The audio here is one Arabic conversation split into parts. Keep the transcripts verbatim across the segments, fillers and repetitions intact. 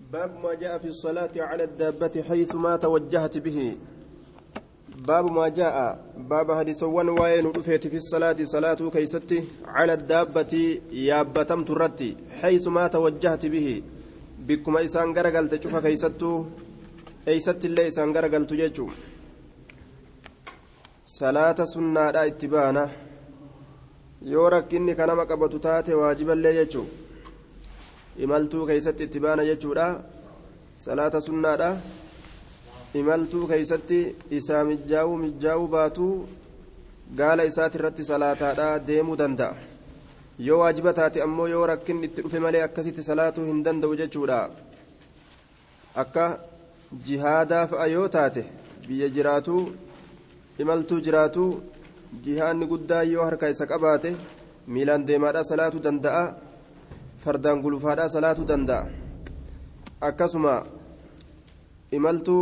باب ما جاء في الصلاة على الدابة حيث ما توجهت به باب ما جاء باب حديث وان وين رفيت في الصلاة صلاة كيستي على الدابة يابتم ترتي حيث ما توجهت به بكما إسان غرقل تشوف كيستو أيست اللي إسان غرقل تججو صلاة سنة لا اتبانا يورك إني كان مقبة تاتي واجبا لي يجو imaltuu keeysatti itti baana jechuudha salaata sunnaadha imaltuu keeysatti isaa mijjaa'uu mijjaa'uu baatuu gaala isaati irratti salaataadha deemuu danda'a yoo waajiba taate ammoo yoo rakkin itti dhufe malee akkasitti salaatuu hin danda'u jechuudha akka jihaadaa fa'a yoo taate biyya jiraatuu imaltuu jiraatuu jihaanni guddaa yoo harka isa qabaate miilaan deemaadha salaatuu danda'a fardaan gulufaadhaa salaatuu danda'a akkasuma imaltuu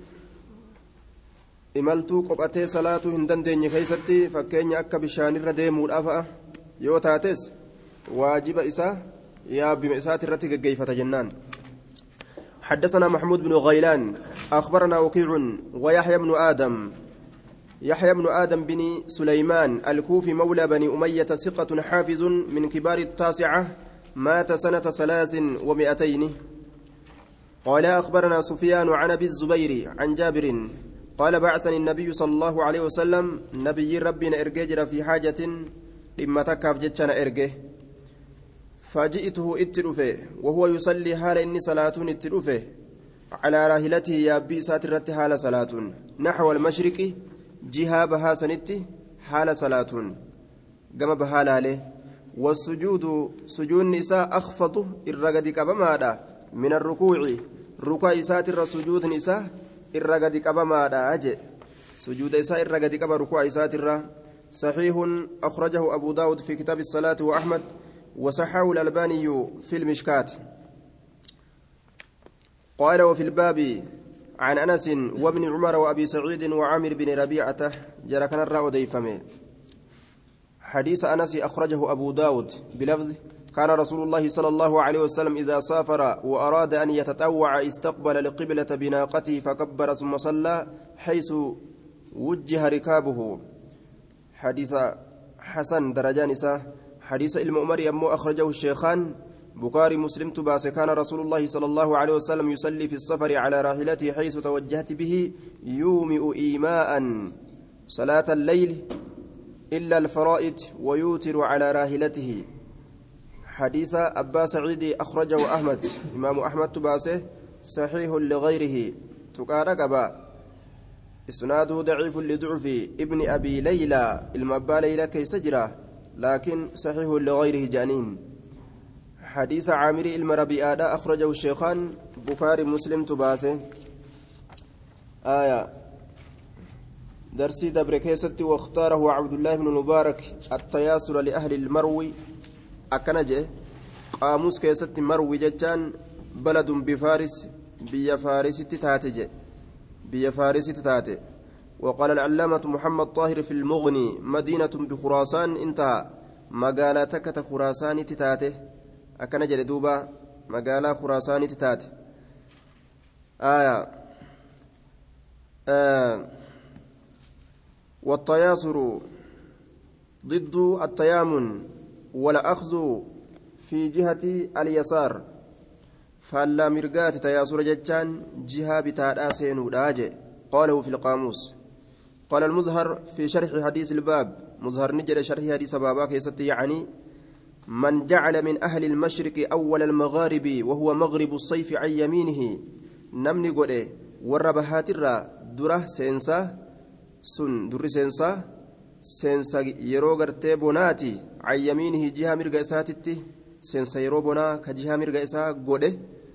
imaltuu qophatee salaatuu hin dandeenye keessatti fakkeenya akka bishaanirra deemuudhaaf yoo taates waajiba isaa yaabbima isaati irratti geggeeffata jennaan حدثنا محمود بن غيلان أخبرنا وكيع ويحيى بن آدم يحيى بن آدم بن سليمان الكوفي مولى بني أمية ثقة حافظ من كبار التاسعة مات سنة ثلاث ومئتين قال أخبرنا سفيان عن أبي الزبير عن جابر قال بعثني النبي صلى الله عليه وسلم نبي ربنا إرججر في حاجة لما تكاب جتنا إرجه فجئته اتلفه وهو يصلي حال إني صلاة اتلفه على راهلته يا بي ساترت حال صلاة نحو المشرق جهة بها سنتي حال صلاة قام بها عليه والسجود سجود نساء أخفض الرقد كبمادا من الركوع ركوع إسات السجود نساء الرقد كبمادا أجي سجود إساء الرقد كبا ركوع إسات الرا صحيح أخرجه أبو داود في كتاب الصلاة وأحمد وصححه الألباني في المشكات قال وفي الباب عن أنس وابن عمر وأبي سعيد وعامر بن ربيعة جرى كان الرأو ديفمه حديث أنس أخرجه أبو داود بلفظ كان رسول الله صلى الله عليه وسلم إذا سافر وأراد أن يتطوع استقبل لقبلة بناقته فكبر ثم صلى حيث وجه ركابه حديث حسن درجان نساء حديث المؤمر أمو أخرجه الشيخان بخاري مسلم تباس كان رسول الله صلى الله عليه وسلم يصلي في السفر على راحلته حيث توجهت به يومئ إيماء صلاة الليل إلا الفرائض ويوتر على راحلته حديث أبا سعيد أخرجه أحمد إمام أحمد تباسه صحيح لغيره تقارك أبا إسناده ضعيف لضعف ابن أبي ليلى المبا ليلى كي سجرة لكن صحيح لغيره جانين حديث عامر المربي آداء أخرجه الشيخان بخاري مسلم تباسه آية درسي دبر كيستي واختاره عبد الله بن المبارك التياسر لأهل المروي أكنجه قاموس كيستي مروي جتان بلد بفارس بيا فارس تتاتجه بيا فارس تتاتي وقال العلامة محمد طاهر في المغني مدينة بخراسان انتهى مقالاتك خراسان تتاتي أكنجه دوبا مقالة خراسان تتاتي آية آه والتياسر ضد التيامن والأخذ في جهة اليسار فلا مرقات تياسر جتان جهة بتاع سين وداجة قاله في القاموس قال المظهر في شرح حديث الباب مظهر نجد شرح حديث بابا كيست يعني من جعل من أهل المشرق أول المغارب وهو مغرب الصيف عن يمينه نمني قوله وربهات الرا دره سينسا sun durri seensaa seensa yeroo gartee bonaati cayyamiinihi jiha mirga isaatitti seensa yeroo bonaa ka jiha mirga isaa godhe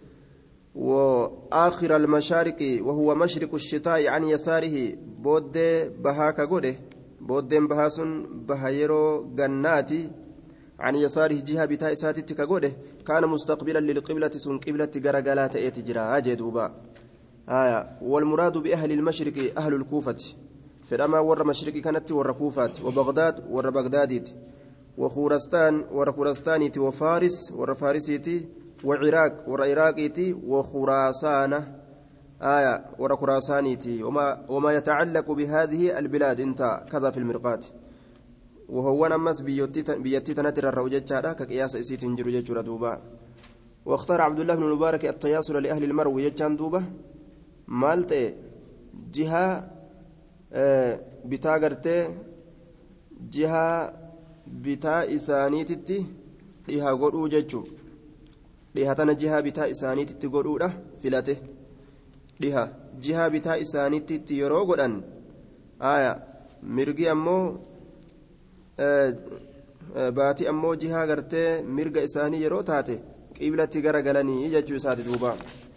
وآخر المشارق وهو مشرق الشتاء عن يساره بود بهاك قده بود بهاسن بهيرو جناتي عن يساره جهة بتاء ساتتك قده كان مستقبلا للقبلة سن قبلة جرجلات اتجرا أجدوبا آية والمراد بأهل المشرق أهل الكوفة فلما ور مشرقي كانت ور كوفات وبغداد ور بغداديت وخورستان ور خورستانيتي وفارس ور فارسيتي وعراق والعراقيتي وخراسان آية ورا خراسانيتي وما وما يتعلق بهذه البلاد انت كذا في المرقات وهو نمس بيتي تنتر الروجة هذا كقياس اسيت انجر جرى دوبا واختار عبد الله بن المبارك التياسر لأهل المرو يجان دوبا مالت جهة آه بتاغرتي جهة بتا إسانيتي لها قرؤ ججو لها تنا جهة بتا إسانيتي قرؤ له فلاته لها جهة بتا إسانيتي يرو قرأن آية مرقي أمو آه آه باتي أمو جهة قرتي مرقى إساني يرو تاتي قبلتي غرغلني ججو ساتي دوبا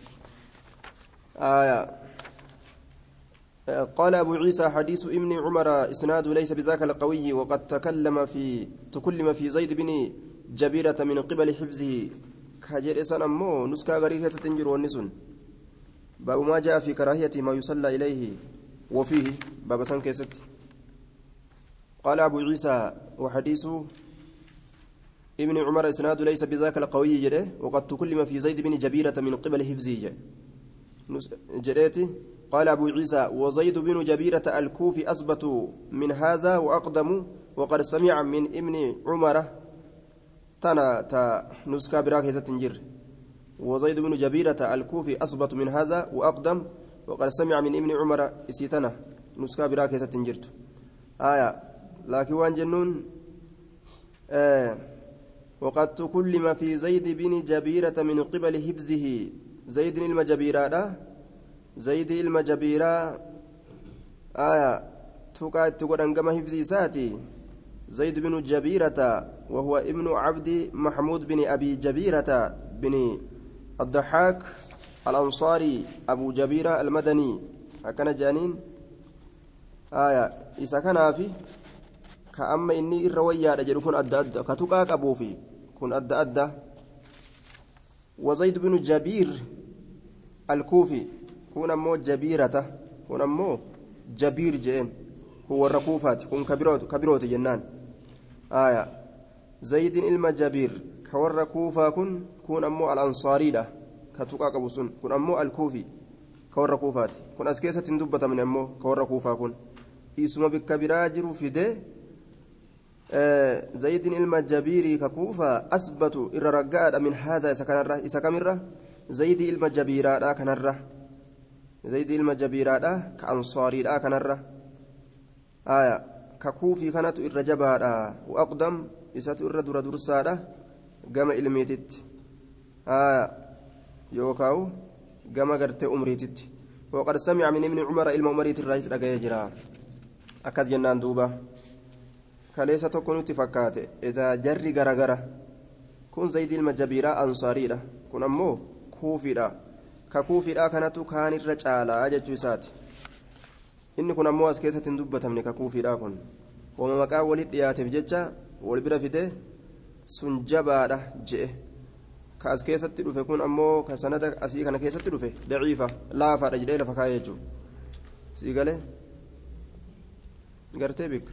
آية قال أبو عيسى حديث ابن عمر إسناد ليس بذاك القوي وقد تكلم في تكلم في زيد بن جبيرة من قبل حفظه كجر إسان أمو نسكا غريكة تنجر والنسون باب ما جاء في كراهية ما يصلى إليه وفيه باب سن كيست قال أبو عيسى وحديث ابن عمر إسناد ليس بذاك القوي جده وقد تكلم في زيد بن جبيرة من قبل حفظه جريتي قال أبو عيسى وزيد بن جبيرة الكوفي أثبت من هذا وأقدم وقد سمع من ابن عمر تنا تا نسكا براك تنجر وزيد بن جبيرة الكوفي أثبت من هذا وأقدم وقد سمع من ابن عمر إسيتنا نسكا براك تنجرت آية لكن وان جنون آه وقد تكلم في زيد بن جبيرة من قبل حفظه زيد المجبيرة زيد المجبيرة آية توقع تقول أنقم حفظي ساتي زيد بن جبيرة وهو ابن عبد محمود بن أبي جبيرة بن الضحاك الأنصاري أبو جبيرة المدني هكذا جانين آية إذا كان في كأما إني الروية رجل كن أدى أدى كتوقع أبو في كن أدى أدى وزيد بن جبير الكوفي كون أمو جبيرة كون أمو جبير جين هو الركوفات كون كبيروت كبيروت جنان آية زيد إلما جبير كور ركوفا كون كون أمو الأنصاري له كتوقع قبوسون كون أمو الكوفي كور ركوفات كون أسكيسة تندبت من أمو كور ركوفا كون اسمه بكبيراجر في ده آه زيد إلما جبيري ككوفا أثبت إر رقاد من هذا إسكان الره إسكان الره زيد إلما جبيرا كان الره زيد المجبيرا كأنصاري كان الره آية ككوفي كانت الرجبا وأقدم إسات الرد ردرسا قام إلميتت آية يوكاو قام قرت أمريتت وقد سمع من ابن عمر إلما أمريت الرئيس رقايا جرا أكاد جنان دوبا كليس تكون تفكات إذا جري غرغرة كن زيد المجبيرا أنصاري كن أمو كوفي kakuufiidhaa kanatu kaanirra caalaa jechuu isaati inni kun ammoo as keessatti hin dubbatamne kakuufiidhaa kun wama maqaa walit dhiyaateef jecha wal bira fide sun jabaadha je'e ka as keessatti dhufe kun ammoo ka sanada asii kana keessatti dhufe daciifa laafaadha jedhee lafa kaa'ee jechuu sii galee gartee bik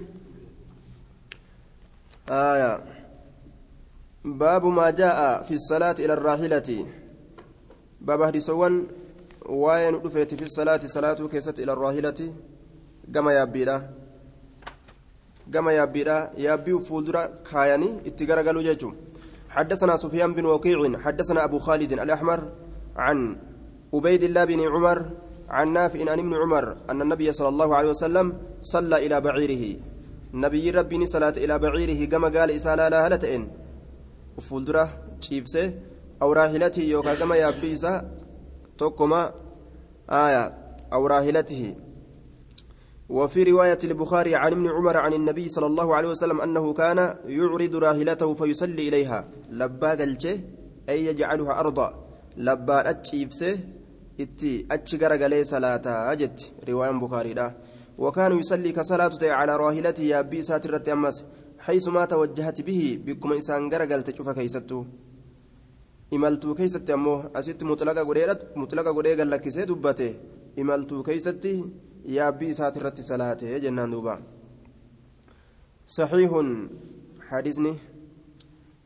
آية باب ما جاء في الصلاة إلى الراحلة باب هديسوان وين دفيت في الصلاة صلاة كيست إلى الراحلة كما يابيدا كما يابيدا يابي فولدرا كاياني اتغرغلو جيجو حدثنا سفيان بن وكيع حدثنا أبو خالد الأحمر عن عبيد الله بن عمر عن نافع عن ابن عمر أن النبي صلى الله عليه وسلم صلى إلى بعيره نبي ربي صلاة إلى بعيره كما قال إسالا لا هلتين فولدرا تشيبسه أو راحلته يوكا كما يابيسا توكما آية أو راحلته وفي رواية البخاري عن ابن عمر عن النبي صلى الله عليه وسلم أنه كان يعرض راحلته فيصلي إليها لبا قلشه أي يجعلها أرضا لبا أتشيبسه إتي أتشقر قلي صلاة أجت رواية البخاري لا وكان يصلي كصلاة على راحلته يابيسا ترت أمس حيث ما توجهت به بكم إنسان قرقل تشوف كيسته imaltuu keessatti ammoo asitti mutlaqa godheedha mutlaqa godhee gallakkisee dubbate imaltuu keessatti yaabbii isaati irratti salaate jennaan duuba saxiihun حديثني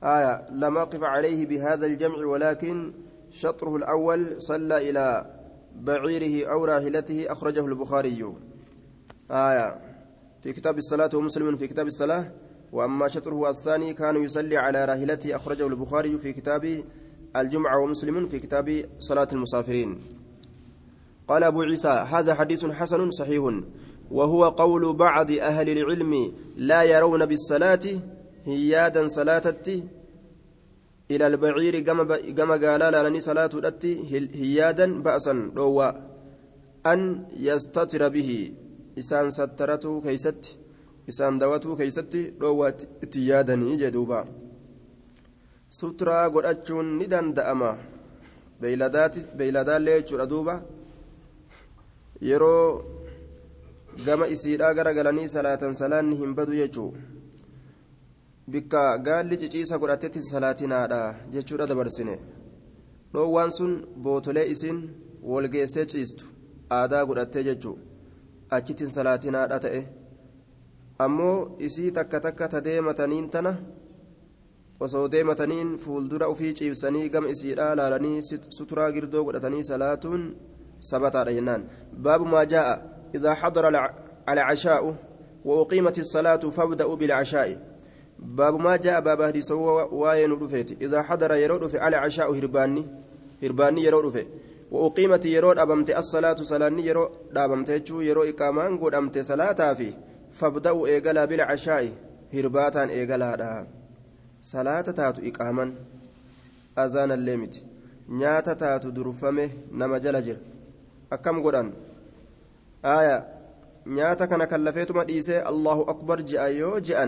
آية لم أقف عليه بهذا الجمع ولكن شطره الأول صلى إلى بعيره أو راحلته أخرجه البخاري آية في كتاب الصلاة ومسلم في كتاب الصلاة وأما شطره الثاني كان يصلي على راحلته أخرجه البخاري في كتاب الجمعة ومسلم في كتاب صلاة المسافرين قال أبو عيسى هذا حديث حسن صحيح وهو قول بعض أهل العلم لا يرون بالصلاة هيادا صلاتتي إلى البعير كما قال لني صلاة التي هيادا بأسا روا أن يستتر به إسان سترته كيست إسان دوته كيست روا اتيادا جدوبا سترى قد أجون ندان دأما بيلادات بيلادات ليجور أدوبا yeroo gama isiidhaa gara galanii salaatan salaanni hin badu jechuu bikka gaalli ciciisa godhatetti salaatinaadha jechuudha dabarsine dhoowwaan sun bootolee isin walgeessee ciistu aadaa godhattee jechuu achittiin salaatinaadha ta'e ammoo isii takka takka ta deemataniin tana osoo deemataniin fuuldura ufii ciibsanii gama isiidhaa laalanii suturaa girdoo godhatanii salaatuun ثبت جنان باب ما جاء إذا حضر العشاء وأقيمت الصلاة فابدأوا بالعشاء باب ما جاء باب هدي سوى واين رفيت إذا حضر يرود في على عشاء هرباني هرباني يرود في وأقيمت يرود أبمت الصلاة صلاني يرود أبمت يرود إقامان قد أمت صلاة في فابدأوا إيقلا بالعشاء هرباتا إيقلا صلاة تاتو إقاما أذان الليمت نياتا تاتو درفمه نما جلجر akkam godhan aya nyaata kana kallafeetuma dhiisee allahu akbar je'a yoo je'an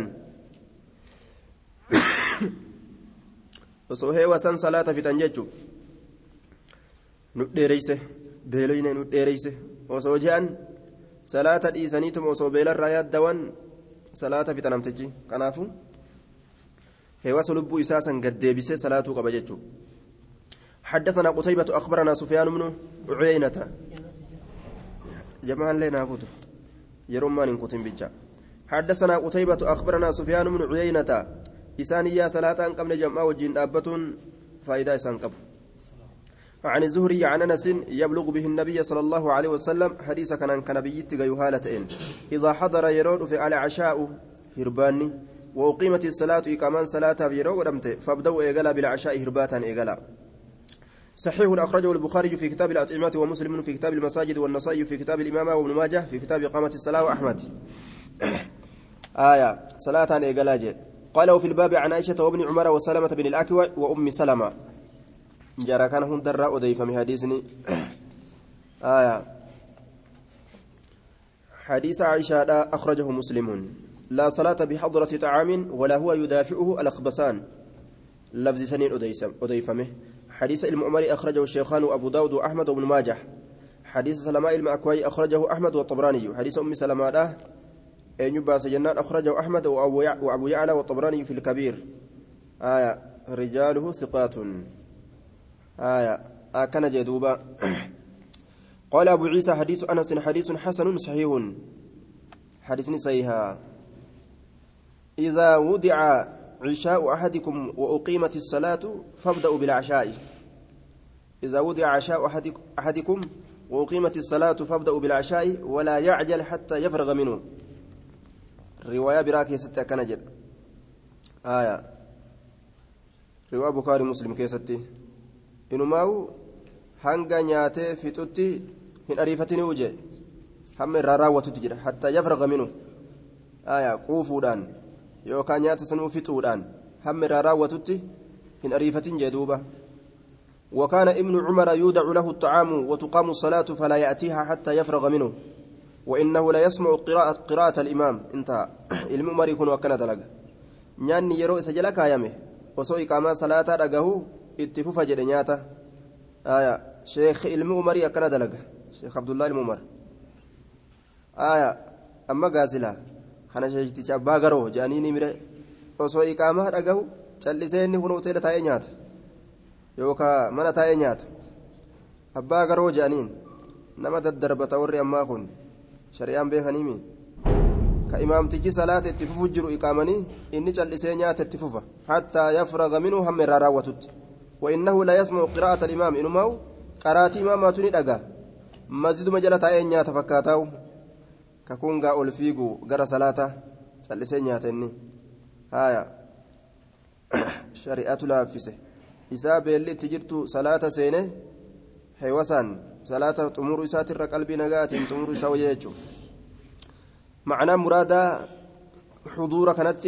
osoo heewasan salaata fitan jechuu nu dheereyse beeloyne nu dheereyse osoo je'an salaata dhiisaniituma osoo beelarraa yaaddawan salaata fitan amtichi kanaafu heewasa lubbuu isaa san gaddeebisee salaatuu qaba jechuu حدثنا قتيبة أخبرنا سفيان بن عيينة جماعة لنا كتب يرمان كتب بجا حدثنا قتيبة أخبرنا سفيان بن عيينة إسانية صلاة قبل جماعة وجين أبة فإذا إسان قبل عن الزهري عن أنس يبلغ به النبي صلى الله عليه وسلم حديث كان كنبيت يهالتين إذا حضر يرود في على عشاء هرباني وأقيمت الصلاة إقامان صلاة في يرود فابدأوا إيقلا بالعشاء هرباتا إيقلا صحيح أخرجه البخاري في كتاب الأطعمة ومسلم في كتاب المساجد والنصائي في كتاب الإمامة وابن ماجه في كتاب إقامة الصلاة وأحمد آية صلاة إيقلاج قاله في الباب عن عائشة وابن عمر وسلمة بن الأكوع وأم سلمة جرى كان هم درا أضيف من حديثني آية حديث عائشة أخرجه مسلم لا صلاة بحضرة طعام ولا هو يدافعه الأخبثان لفظ سنين أضيفمه حديث المؤمر أخرجه الشيخان وأبو داود وأحمد وابن ماجه حديث سلماء المأكوي أخرجه أحمد والطبراني حديث أم سلمة أن يباس جنان أخرجه أحمد وأبو يعلى والطبراني في الكبير آية رجاله ثقات آية أكن جدوبا قال أبو عيسى حديث أنس حديث حسن صحيح حديث صحيح إذا وضع عشاء أحدكم وأقيمت الصلاة فابدأوا بالعشاء إذا وضع عشاء أحدكم وأقيمت الصلاة فابدأوا بالعشاء ولا يعجل حتى يفرغ منه رواية براكي ستة كنجد آية رواية بخاري مسلم كيستي إنما هو هنغا نياتي في توتي من أريفتني وجه هم الراراوة تجري حتى يفرغ منه آية قوفودان yookaan nyaata sanuu fixuudhaan hammi raawwatutti hin ariifatin jedhuuba وكان ابن عمر يودع له الطعام وتقام الصلاة فلا يأتيها حتى يفرغ منه وإنه لا يسمع قراءة, قراءة الإمام انتهى المؤمر يكون وكنا دلق نياني يرو سجلك يامه وسوء كما صلاة دقه اتفوف جدنياته آية شيخ المؤمر يكنا دلق شيخ عبد الله المؤمر آية أما قازلة أنا شيخ تشابا غرو جانيني مره وسوء كما دقه calliseenni kun hoteela taa'ee nyaata yookaan mana taa'ee nyaata abbaa garoo jedhaniin nama daddarbata warri ammaa kun shari'aan beekaniimi كإمام تجي صلاة التفجر إقامني إني جلسين يات التفوفة حتى يفرغ منه هم راوتت وإنه لا يسمع قراءة الإمام إنما قراتي ما ما تني دغا مسجد مجلة أين يات فكاتاو ككونغا أولفيغو غرا صلاة جلسين ياتني هايا شريعة لافسه إسابة اللي تجرت صلاة سينه حيوسان صلاة تمر إساتر قلبي نغات تمر سويجو معنى مرادا حضور كانت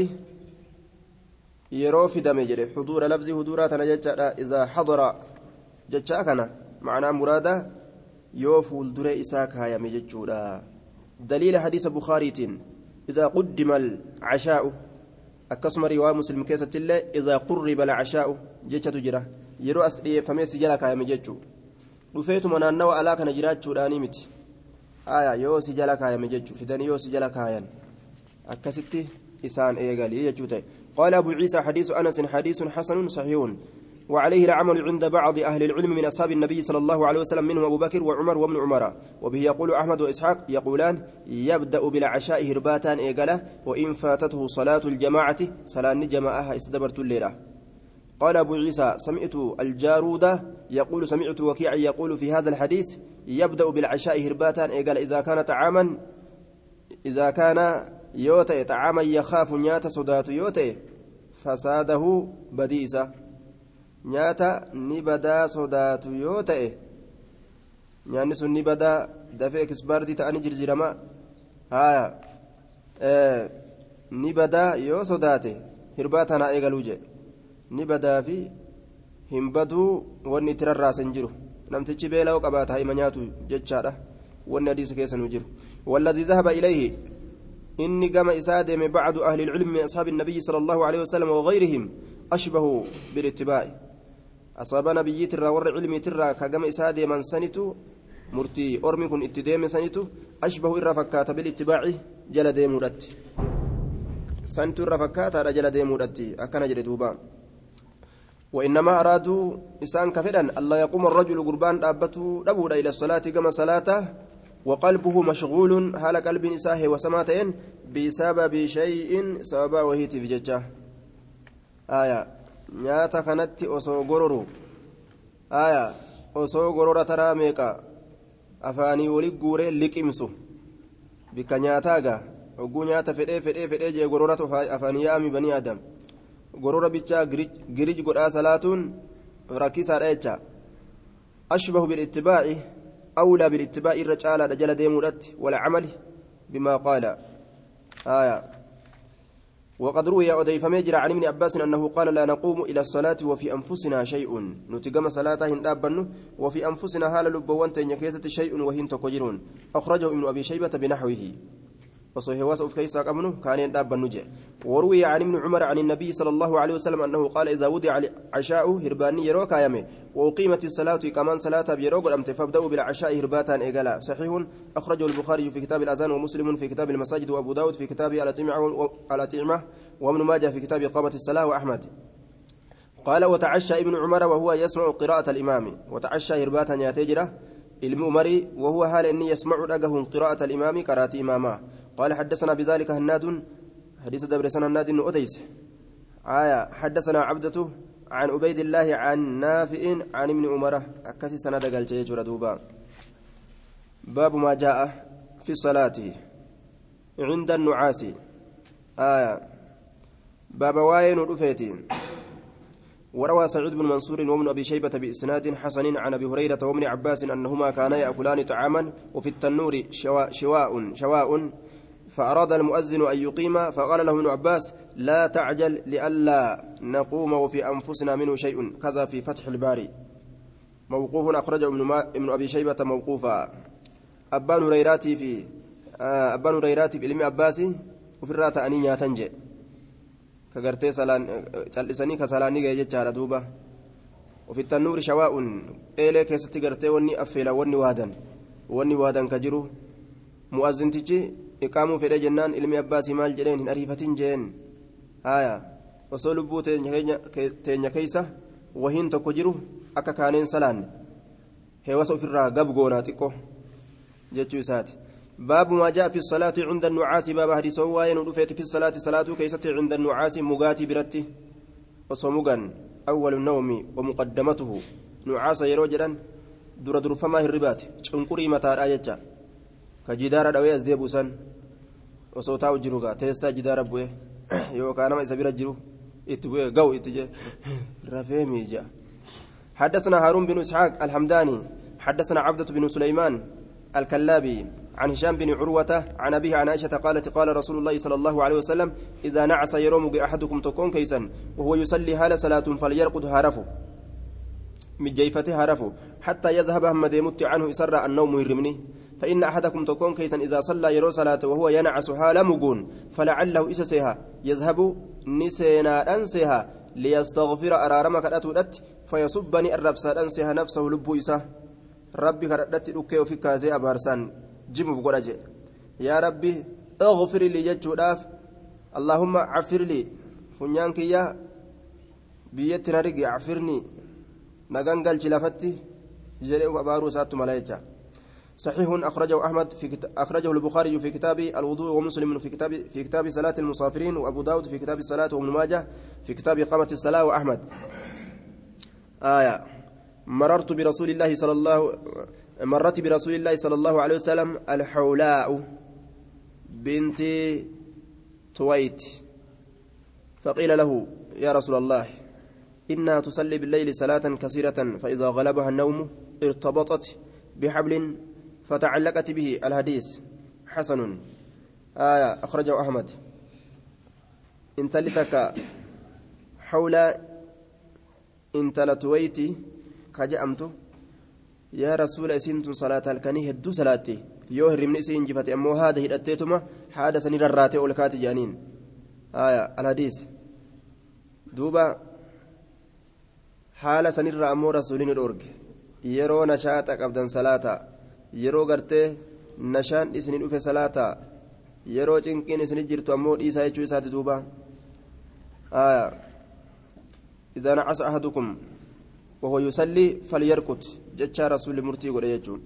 يرو في دم جري حضور لفظ حضورات نجا إذا حضر جتا كان معنى مرادا يوفول دري إساك هاي مججودا دليل حديث بخاري إذا قدم العشاء أكسم رواية مسلم كيسة الله إذا قرب العشاء جتا تجرا يرو أسئلة فميس جلك هاي مججو رفيت من النوى ألاك نجرات شوراني متي آية يو سجلا كايا مججو فدني يو سجلا كايا أكستي إسان إيغالي يجوتي قال أبو عيسى حديث أنس حديث حسن صحيح وعليه العمل عند بعض أهل العلم من أصحاب النبي صلى الله عليه وسلم منهم أبو بكر وعمر وابن عمر وبه يقول أحمد وإسحاق يقولان يبدأ بالعشاء هرباتان إيغالا وإن فاتته صلاة الجماعة صلاة جماعة استدبرت الليلة قال أبو عيسى سمعت الجارودة يقول سمعت وكيع يقول في هذا الحديث يبدأ بالعشاء هرباتان قال إذا كان طعاما إذا كان يوتي طعاما يخاف نياتا صدات يوتي فساده بديسة نياتا نبدا صدات يوتي يعني سن نبدا دفيك سباردي تأني جرجرما ها اه نبدا يو صداتي هرباتنا إيقالوجي نبدا في همبدو ونتر الراس انجرو namtichi beela'uu qabaata hima nyaatu jechaadha wanni hadiisa keessa nu jiru والذي ذهب إليه إني قام إسادة من بعض أهل العلم من أصحاب النبي صلى الله عليه وسلم وغيرهم أشبه بالاتباع أصاب نبي ترى ور علمي ترى كقام إسادة من سنته مرتي أرمي كن اتدام سنته أشبه الرفكات بالاتباع جلد مرت سنت الرفكات على جلد مرت أكن جلدوبا وإنما أرادوا إسان كفدا ألا يقوم الرجل قربان أبته دبودا إلى الصلاة كما صلاته وقلبه مشغول حال قلب نساه وسماتين بسبب شيء سببا وهي في ججة آية نياتا كانت أسو غرورو آية أسو غرورة ترى ميكا أفاني ولي غوري لكمسو بك نياتاغا وغو نياتا فدي فدي فدي جي غرورة أفاني يامي بني آدم غرورة بيتشا غريج قرآ صلاة ركيسة رأيتشا أشبه بالاتباع أولى بالاتباع الرجال رجال ديمورات ولا عمل بما قال آية وقد روي أديف ميجر عن ابن عباس أنه قال لا نقوم إلى الصلاة وفي أنفسنا شيء نتقم صلاة هندابن وفي أنفسنا هال لبوان تنكيسة شيء وهن تقجرون أخرجه ابن أبي شيبة بنحوه وصحيح واسف كيسا قبنه كان يندابن نجي وروي عن ابن عمر عن النبي صلى الله عليه وسلم أنه قال إذا وضع عشاء هرباني يروك يمي وأقيمت الصلاة كمان صلاة بيروق الأمت فابدأوا بالعشاء هرباتان إيقالا صحيح أخرجه البخاري في كتاب الأذان ومسلم في كتاب المساجد وأبو داود في كتاب الأطعمة وابن ماجه في كتاب إقامة الصلاة وأحمد قال وتعشى ابن عمر وهو يسمع قراءة الإمام وتعشى هرباتا ياتجرة المؤمري وهو حال إني يسمع لقه قراءة الإمام قراءة إماما قال حدثنا بذلك هناد حديث دبر سنة هناد أتيس آية حدثنا عبدته عن عبيد الله عن نافع عن ابن عمر أكسي سنة قال دوبا باب ما جاء في الصلاة عند النعاس آية باب واين رفيتين وروى سعيد بن منصور وابن أبي شيبة بإسناد حسن عن أبي هريرة وابن عباس أنهما كانا يأكلان طعاما وفي التنور شواء شواء, شواء فأراد المؤذن أن يقيم فقال له ابن عباس لا تعجل لئلا نقوم وفي أنفسنا منه شيء كذا في فتح الباري موقوف أخرجه ابن أبي شيبة موقوفا أبان هريراتي في أبان هريراتي في علم عباسي وفي الرات أنيا تنجي كغرتي سلان جلسني كسلاني جيجا دوبا وفي التنور شواء إلي كيستي غرتي وني أفيلا وني وادن وني وادن كجرو مؤذن تجي إقاموا في جنان علمي أباسي مال جرين هن أريفتين جين آية وصول بو تينيا كيسة وهين تكجرو أكا كانين سلان هي وصو في الرا قب قونا تقو جتشو سات باب ما جاء في الصلاة عند النعاس باب حديث وين ودفيت في الصلاة صلاة كيست عند النعاس مغاتي برته وصمغا أول النوم ومقدمته نعاس يروجدا در در فما الربات شنقري متى آيجا كجدار دوي أزديبوسان وصوتاو جروغا تيستا جدار بوي يو كان ما يسبير جرو اتبوي غو اتجه رفيمي جا حدثنا هارون بن إسحاق الحمداني حدثنا عبدة بن سليمان الكلابي عن هشام بن عروة عن أبيه عن عائشة قالت قال رسول الله صلى الله عليه وسلم إذا نعس يروم أحدكم تكون كيسا وهو يصلي هال صلاة فليرقد هارفه من جيفته هارفه حتى يذهب هم ديمت عنه إسر النوم يرمني فإن أحدكم تكون كيسا إذا صلى يرو صلاة وهو ينعس حال مقون فلعله إسسها يذهب نسينا أنسها ليستغفر أرارمك الأتودت فيصبني الربسا أنسها نفسه لب إسه ربي كردت لكي وفي كازي أبارسان جيم فقرجي يا ربي اغفر لي جداف اللهم عفر لي فنيانك يا بيتنا رقي عفرني نغنغل جلافتي جريء أبارو سات ملايكة صحيح أخرجه أحمد في كت... أخرجه البخاري في كتاب الوضوء ومسلم في كتاب في كتاب صلاة المسافرين وأبو داود في كتاب الصلاة وابن ماجه في كتاب إقامة الصلاة وأحمد آية مررت برسول الله صلى الله مرت برسول الله صلى الله عليه وسلم الحولاء بنت تويت فقيل له يا رسول الله إنها تصلي بالليل صلاة كثيرة فإذا غلبها النوم ارتبطت بحبل فتعلقت به الحديث حسن آية أخرجه أحمد إنت لتك حول إنت لتويتي كجأمت يا رسول أسنت صلاة الكنيه الدو صلاتي يوهر من إسين جفتي أمو هذه الأتيتما هذا سنير الراتي والكات جانين آية الحديث دوبا حال سنير أمو رسولين الأرق yeroo nashaata qabdan salaata yeroo gartee nashaan isinin dhufe salaata yeroo cinqiin isin jirtu ammoo dhiisaa jechuu isaati duuba aya idhaa nacasa ahadukum wahuwa yusallii falyarqud jechaa rasuulli murtii godhe jechuun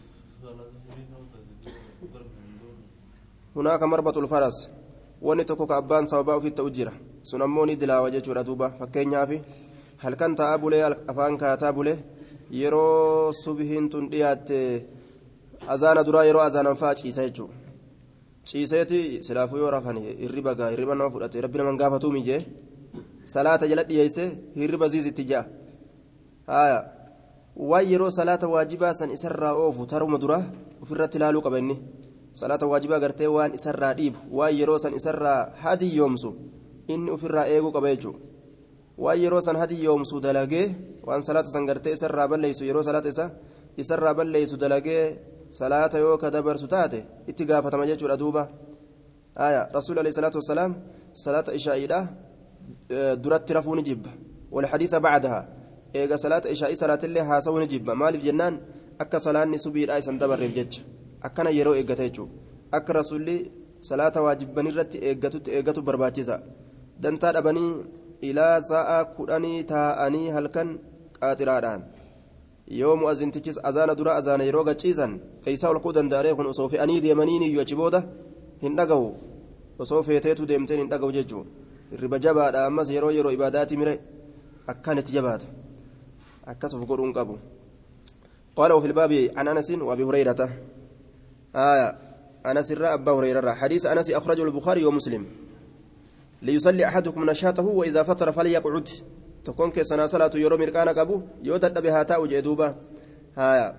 hunaaka marbatul faras wanni tokko ka abbaan sababaa ofitti ta'u jira sun ammoo ni dilaawa jechuudha duuba fakkeenyaafi halkan taa'aa bulee afaan kaataa bulee yeroo subhiin tun dhiyaatte azaana duraa yeroo azaanan faa ciisa jechuudha ciiseeti silaafuu yoo rafan hirriba gaa hirriba nama fudhate rabbi naman gaafatuu mijee salaata jala dhiyeesse hirriba ziizitti ja'a haya waan yeroo salaata waajibaa san isarraa oofu taruma duraa ofirratti ilaaluu qaba inni salaata waajibaa gartee waan isarraa dhiibu waan yeroo san isarraa hadiyyoomsu inni ofirraa eeguu qaba jechuudha waan yeroo san hadiyyoomsu dalagee waan salaata san gartee isarraa balleessu yeroo salaata isa isarraa balleessu dalagee salaata yoo ka dabarsu taate itti gaafatama jechuudha duuba aya rasuul alayhi salaatu wassalaam salaata ishaa'iidha duratti rafuu ni jibba walhadiisa bacdaha eega salaata ishaa'ii salaatillee haasawuu ni jibba maaliif jennaan akka salaanni subiidha isan dabarreef jecha akkana yeroo eeggata jechuudha akka rasuulli salaata waajibbanirratti eeggatutti eeggatu barbaachisa dantaa dhabanii ilaa sa'a kudhanii taa'anii halkan qaaxiraadhaan yoo mu'azintichis azaana dura azaana yeroo gachiisan eeysaa ol kuu danda'aree kun osoo fe'anii deemanii niyyuu achi booda hin dhagahu osoo feeteetu deemteen hin dhagahu jechuun hirriba jabaadha ammas yeroo yeroo ibaadaati mire akkanatti jabaata akkasuuf godhuun qabu قال وفي الباب عن أنس وأبي هريرة آية أنس الرأى أبا هريرة حديث أنس أخرجه البخاري ومسلم ليصلي أحدكم نشاطه وإذا فطر فليقعد تكون كسنا صلاة يوم مركان قبو يوتد بها تاو جدوبا ها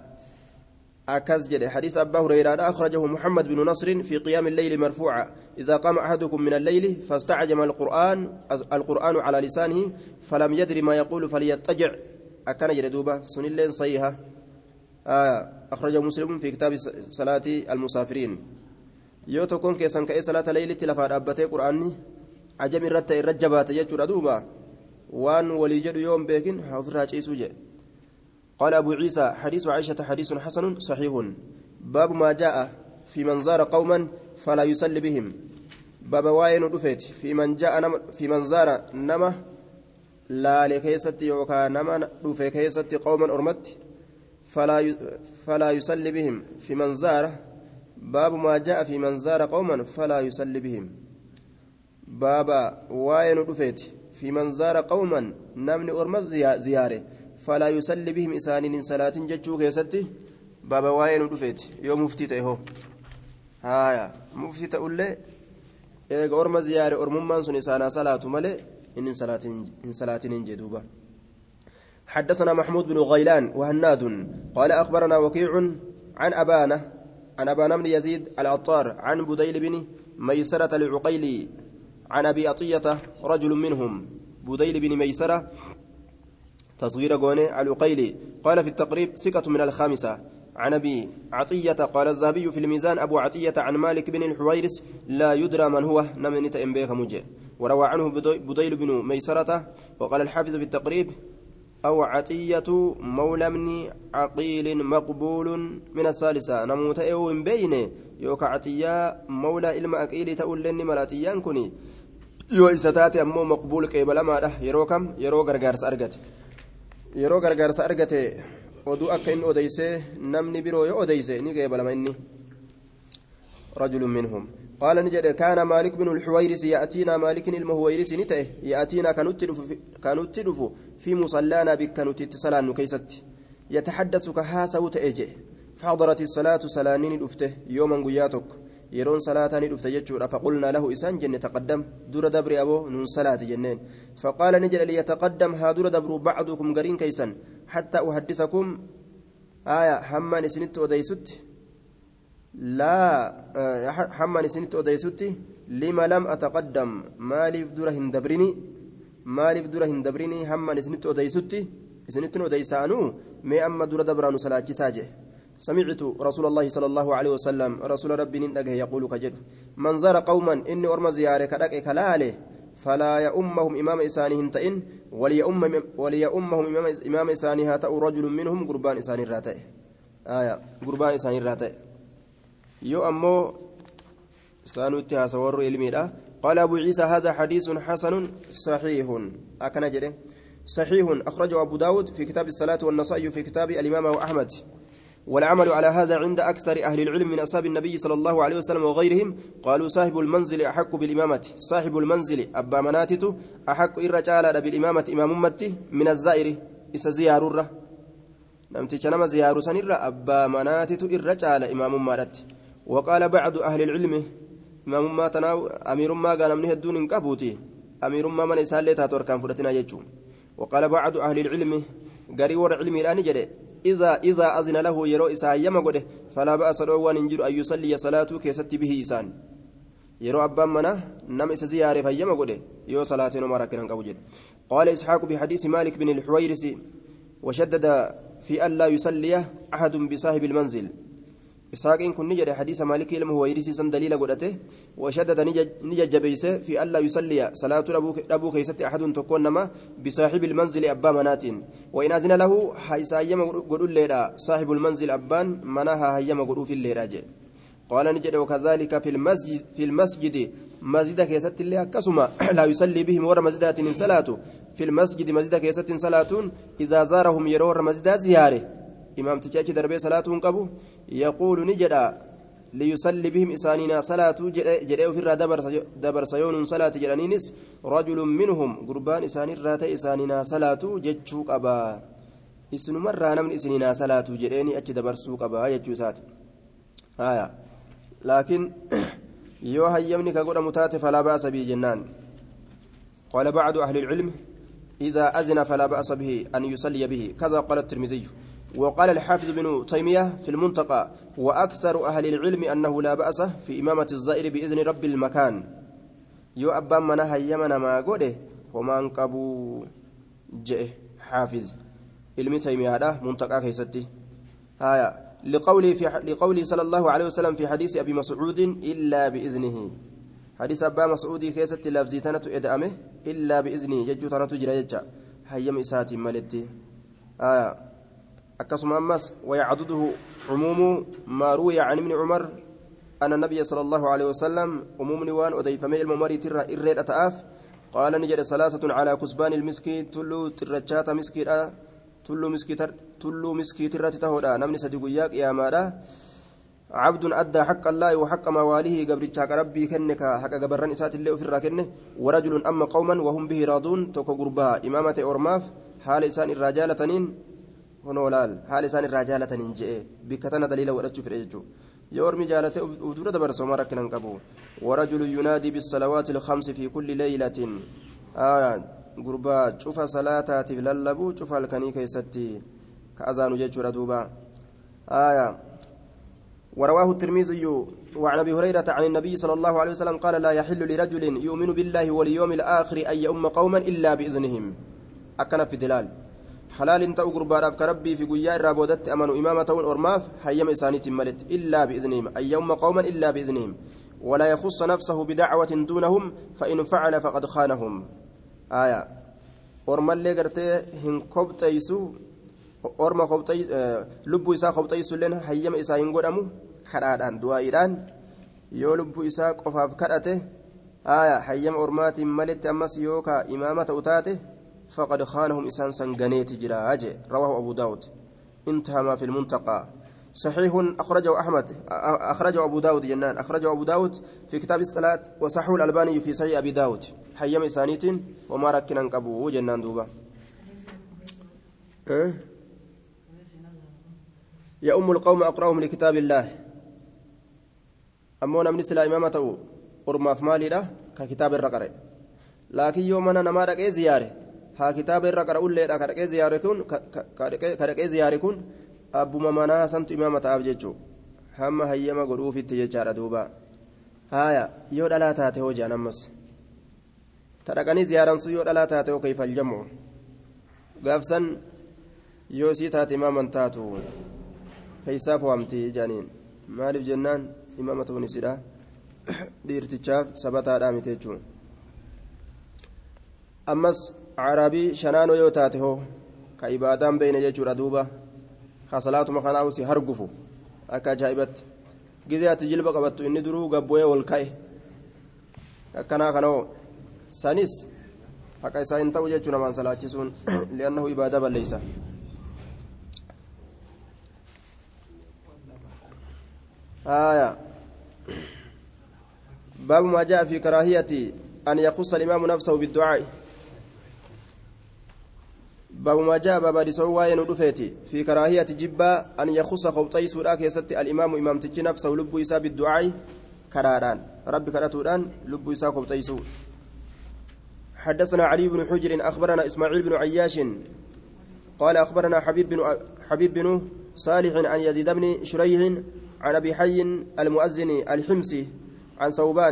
أكز جد حديث أبا هريرة أخرجه محمد بن نصر في قيام الليل مرفوعا إذا قام أحدكم من الليل فاستعجم القرآن القرآن على لسانه فلم يدري ما يقول فليتجع أكن جدوبا سن الليل صيحة آه أخرجه مسلم في كتاب صلاة المسافرين يوتكون كيسان كأي صلاة ليلة لفاد أبتي قرآني عجم الرت الرجبات يجور أدوبا وان وليجد يوم بيكن حافظ راجي سوجي قال أبو عيسى حديث عائشة حديث حسن صحيح باب ما جاء في من زار قوما فلا يصلي بهم باب واين دفيت في من جاء نم في من زار نما لا لكيست يوكا نما دفي كيست قوما أرمت فلا فلا يصلي بهم في من زار باب ما جاء في من زار قوما فلا يصلي بهم بابا واين رفيت في من زار قوما نمني أرمز زياره فلا يصلي بهم إسانين صلاة جتشو كيستي بابا واين رفيت يوم مفتي تيهو هايا مفتي تقول لي إيه أرمز زياره أرممان سن إسانا صلاة ملي إن صلاة إن صلاة جدوبة حدثنا محمود بن غيلان وهناد قال أخبرنا وكيع عن أبانة عن أبانة بن يزيد العطار عن بديل بن ميسرة العقيلي عن أبي عطية رجل منهم بديل بن ميسرة تصغير قوني العقيلي قال في التقريب ثقة من الخامسة عن أبي عطية قال الذهبي في الميزان أبو عطية عن مالك بن الحويرس لا يدرى من هو نمنت إنبيك مجي وروى عنه بديل بن ميسرة وقال الحافظ في التقريب أو عطية مولى من عقيل مقبول من الثالثة نموت إيوم بينه يوكا عطية مولى إلما أقيل تقول لني ملاتيان كني يو إستاتي أمو مقبول كيبلا ماله يرو كم يرو غرغارس أرغت يرو غرغارس أرغت ودو أكين أديسه نمني برو يو أديسه ني كيبلا ما إني رجل منهم قال نجد كان مالك بن الحويرس يأتينا مالك المهويرس نته يأتينا كانوا تدفو في مصلانا بكانوا تتصلان كيست يتحدث كهاسو تأجي فحضرت الصلاة سلانين الأفته يوما قياتك يرون صلاة الأفته يجور فقلنا له إسان جن تقدم دور دبر أبو نون صلاة جنين فقال نجد ليتقدم ها دور دبر بعضكم قرين كيسا حتى أحدثكم آية هما نسنت وديست لا حما نسنت أديستي لما لم أتقدم مالي بدره هندبرني مالي بدره هندبرني حما نسنت أديستي نسنت أديسانو ما أما در دبران صلاة ساجه سمعت رسول الله صلى الله عليه وسلم رسول ربي نندقه يقول كجد من زار قوما إني أرمى زيارة كدك كلاله فلا يؤمهم إمام إسانهم تئن وليؤم وليؤمهم إمام إسانها تأو رجل منهم قربان إسان الراتئ آية قربان إسان الراتئ يو أمو سانوتي هاسور علميدا قال أبو عيسى هذا حديث حسن صحيح أكنجره صحيح أخرجه أبو داود في كتاب الصلاة والنصائي في كتاب الإمام أحمد والعمل على هذا عند أكثر أهل العلم من أصحاب النبي صلى الله عليه وسلم وغيرهم قالوا صاحب المنزل أحق بالإمامة صاحب المنزل أبا مناتته أحق الرجال بالإمامة إمام أمته من الزائر إسا زيار الره نمتش نما زيار سنر أبا مناتته الرجال إمام أمته وقال بعض أهل العلم إمام ما تناو أمير ما قال من هدون كبوتي أمير ما من إسالة تاتور كان فرتنا يجو وقال بعض أهل العلم قري ور علمي الآن جري إذا إذا أذن له يرو إسا يما قده فلا بأس له أن ينجر أن يصلي صلاته كيست به إسان يرو أبا منا نم إسا زيارة فيما قده يو صلاة ومراكنا قوجد قال إسحاق بحديث مالك بن الحويرس وشدد في أن لا يصلي أحد بصاحب المنزل إسحاق إن كن نجد حديث مالك لم هو يرسي دليل قدته وشدد نجد جبيسه في ألا يصلي صلاة أبو كيست أحد تكون نما بصاحب المنزل أبا منات وإن أذن له حيث أيام قدوا الليلة صاحب المنزل أبان مناها أيام قدوا في الليلة قال نجد وكذلك في المسجد في المسجد مسجد كيست اللي كسما لا يصلي بهم ور مسجدات صلاة في المسجد مسجد كيست صلاة إذا زارهم يرور مسجد زياره إمام تجاج دربي صلاة قبو يقول نجدا ليصلي بهم إسانينا صلاة جدأ في دبر دبر سيون صلاة جرانينس رجل منهم قربان إسان الرات إسانينا صلاة جتشوك أبا إسن مرة من إسنينا صلاة جراني أجد دبر سوق أبا يجوسات آية لكن يوها يمنك قول متات فلا بأس به جنان قال بعض أهل العلم إذا أذن فلا بأس به أن يصلي به كذا قال الترمذي وقال الحافظ بن تيمية في المنتقى وأكثر أهل العلم أنه لا بأس في إمامة الزائر بإذن رب المكان يو أبا منها يمن ما قوله وما انقبوا جئ حافظ علم تيمية هذا منتقى كيستي هايا لقولي في لقولي صلى الله عليه وسلم في حديث أبي مسعود إلا بإذنه حديث أبا مسعود كيستي لفظي تنت إدأمه إلا بإذنه يجو تنت جرى هيم إساتي مالتي آية أكسم أمس ويعضده عموم ما روي عن ابن عمر أن النبي صلى الله عليه وسلم عموم نوان أضيف ميل ممري ترى إريد أتآف قال نجد ثلاثة على كسبان المسكي تلو ترجات مسكي تلو مسكي تلو مسكي ترى تهودا نمني سدقياك يا مادا عبد أدى حق الله وحق مواليه قبرتش حق ربي كنك حق قبران إسات الله في الراكنه ورجل أما قوما وهم به راضون توكو قربا إمامة أورماف حال إسان الرجالة تنين هنولال حال إسان الرجالة تنين جئ بكتنا دليل ورجو في الرجو يورمي جالة أدورة برسو مركنا قبو ورجل ينادي بالصلوات الخمس في كل ليلة آه قربا شوف صلاة تبللبو شوف الكنيكة يستي كأذان جيتشو ردوبا آية ورواه الترمذي وعن ابي هريره عن النبي صلى الله عليه وسلم قال لا يحل لرجل يؤمن بالله واليوم الاخر ان يؤم قوما الا باذنهم اكن في دلال حلال انت قربان ربي في قيا الرابودت امنوا امامه اورماف حيم اسانيت ملت الا باذنهم ان يؤم قوما الا باذنهم ولا يخص نفسه بدعوه دونهم فان فعل فقد خانهم آية اورمال لي غرتي هن كوبتيسو اورما كوبتي لبو اسا كوبتيسو لين حيم اساين غدمو kadhaadhaan du'aa'iidhaan yoo lubbuu isaa qofaaf kadhate aya hayyama ormaatiin malitti ammas yoo ka imaama ta'u taate faqad khaanahum isaan sanganeeti jira aje rawaahu abu daawud intaha ma fi lmuntaqa صحيح أخرجه أحمد أخرجه أبو داود جنان أخرجه أبو داود في كتاب الصلاة وصححه الألباني في صحيح أبي داود حيم إسانيت وما ركنا قبوه جنان دوبا أه؟ يا أم القوم أقرأهم لكتاب الله ammoo namni silaa imaama ta'u ormaaf maalidha ka kitaaba irra qare laakiin yoo mana namaa dhaqee ziyaare haa kitaaba irra qara ulleedha ka dhaqee ziyaare kun ka dhaqee ziyaare kun abbuma manaa santu imaama ta'aaf jechuu hamma hayyama godhuufitti jechaadha duuba haaya yoo dhalaa taate hoo jedhan ammas ta dhaqanii ziyaaran sun yoo dhalaa taate hoo kayfal jamu gaafsan yoo sii taate imaaman taatu keeysaaf waamti jaaniin maaliif jennaan imaama ta'uun isidha dhiirtichaaf sabataadhaa miti jechuun ammas carabii shanaanoo yoo taate hoo ka ibaadaan beeyne jechuudha duuba ka salaatuma kanaa si hargufu akka ajaa'ibatti gizee ati jilba qabattu inni duruu gabbu'ee ol ka'e akkanaa kanoo sanis haqa isaa hin ta'u jechuu namaan salaachisuun li'annahu ibaadaa balleeysa آية باب ما جاء في كراهية أن يخص الإمام نفسه بالدعاء باب ما جاء باب رسول ندفيتي في كراهية جبا أن يخص خوطي سوراك يستي الإمام إمام تجي نفسه لب يسا بالدعاء كراران ربي كراتوران لب يسا خوطي سور حدثنا علي بن حجر أخبرنا إسماعيل بن عياش قال أخبرنا حبيب بن حبيب بن صالح عن يزيد بن شريح عن أبي حي المؤذن الحمصي عن ثوبان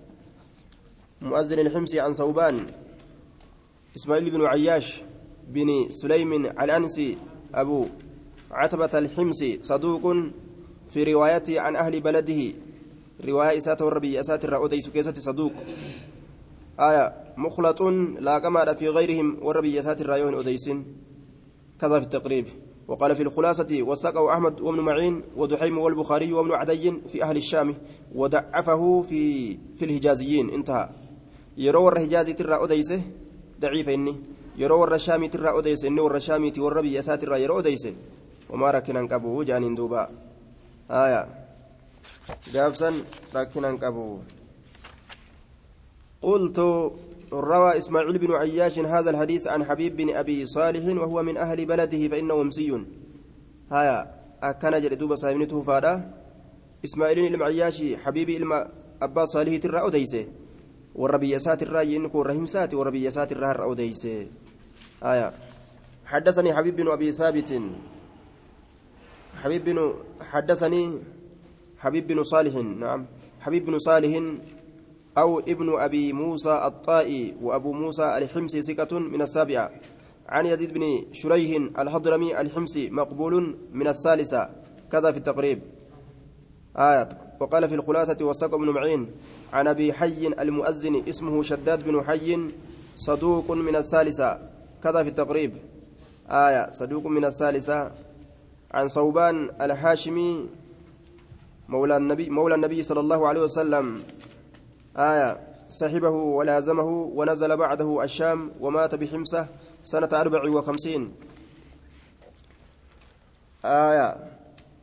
مؤذن الحمصي عن ثوبان إسماعيل بن عياش بن سليم الأنسي أبو عتبة الحمصي صدوق في روايته عن أهل بلده رواية إسات الربي إسات الرؤدي سكيسة صدوق آية مخلط لا كما في غيرهم والربي إسات الرايون أديس كذا في التقريب وقال في الخلاصة وثقه أحمد وابن معين ودحيم والبخاري وابن عدي في أهل الشام وضعفه في في الحجازيين انتهى يروى الحجازي ترى أديسه ضعيف إني يروى الرشامي ترى أديسه إنه الرشامي والربي يسات ترى يروى أديسه وما ركنا كابو جانين دوبا آية جابسا ركنا كابو قلت روى إسماعيل بن عياش هذا الحديث عن حبيب بن أبي صالح وهو من أهل بلده فإنه أمسي هيا أكن جلدوب صاحبنته فادا إسماعيل بن عياش حبيبي إلما أبا صالح ترى أديسه والربي يسات الرأي إنكو رحم ساتي والربي يسات الرهر أديسه هيا حدثني حبيب بن أبي ثابت حبيب بن حدثني حبيب بن صالح نعم حبيب بن صالح أو ابن أبي موسى الطائي وأبو موسى الحمصي ثقة من السابعة عن يزيد بن شريح الحضرمي الحمصي مقبول من الثالثة كذا في التقريب آية وقال في الخلاصة وثق بن معين عن أبي حي المؤذن اسمه شداد بن حي صدوق من الثالثة كذا في التقريب آية صدوق من الثالثة عن صوبان الهاشمي مولى النبي مولى النبي صلى الله عليه وسلم آية صحبه ولازمه ونزل بعده الشام ومات بحمصة سنة أربع وخمسين آية عن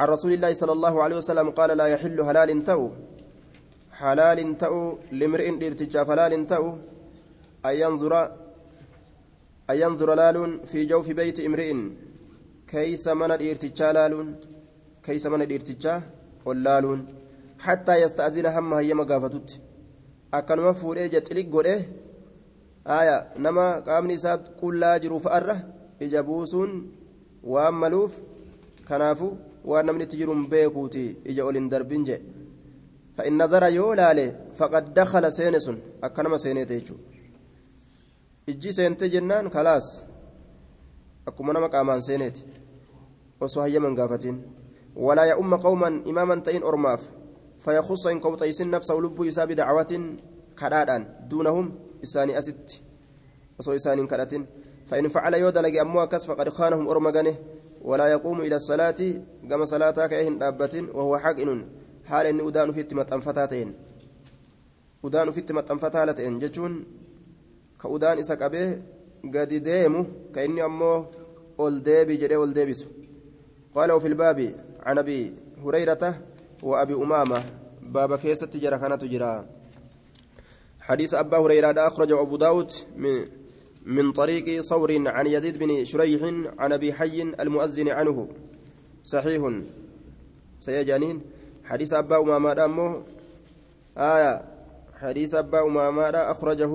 عن رسول الله صلى الله عليه وسلم قال لا يحل حلال تأو حلال تأو لامرئ ارتجا فلال تأو أن ينظر أن ينظر لال في جوف بيت امرئ كيس من الارتجا لال كيس من الارتجا واللال حتى يستأذن هم هي مقافتت أكنما فوري جتلك قوله آية نما قامني سات قل لا جرو فأره إجابوسون وأملوف كنافو وأنا من تجرم بيكوتي إجا أولين دربنجي فإن نظر يولالي فقد دخل سينس أكنما سينيتيجو إجي سينتي جنان خلاص أكما نما قامان سينيتي وصهي من قافتين ولا يؤم قوما إماما تئن أرماف فيخص إن قوطيسن نفسه ولبو يساب دعوة كرادان دونهم إساني أست وصو إساني كراتين فإن فعل يودا لقي أموا كس فقد خانهم أرمغانه ولا يقوم إلى الصلاة كما صلاتك إهن دابة وهو حقن حال إن أدان في التمت أنفتاتين أدان في التمت أنفتالتين جتون كأدان إساك أبيه قد ديمو كإني أمو أولديبي جري أولديبسو قالوا في الباب عن أبي هريرة وأبي أمامة باب كيسة تجرى كانت تجرى حديث أبا هريرة أخرجه أبو داود من من طريق صور عن يزيد بن شريح عن أبي حي المؤذن عنه صحيح سيجانين حديث أبا أمامة أمه آية حديث أبا أمامة أخرجه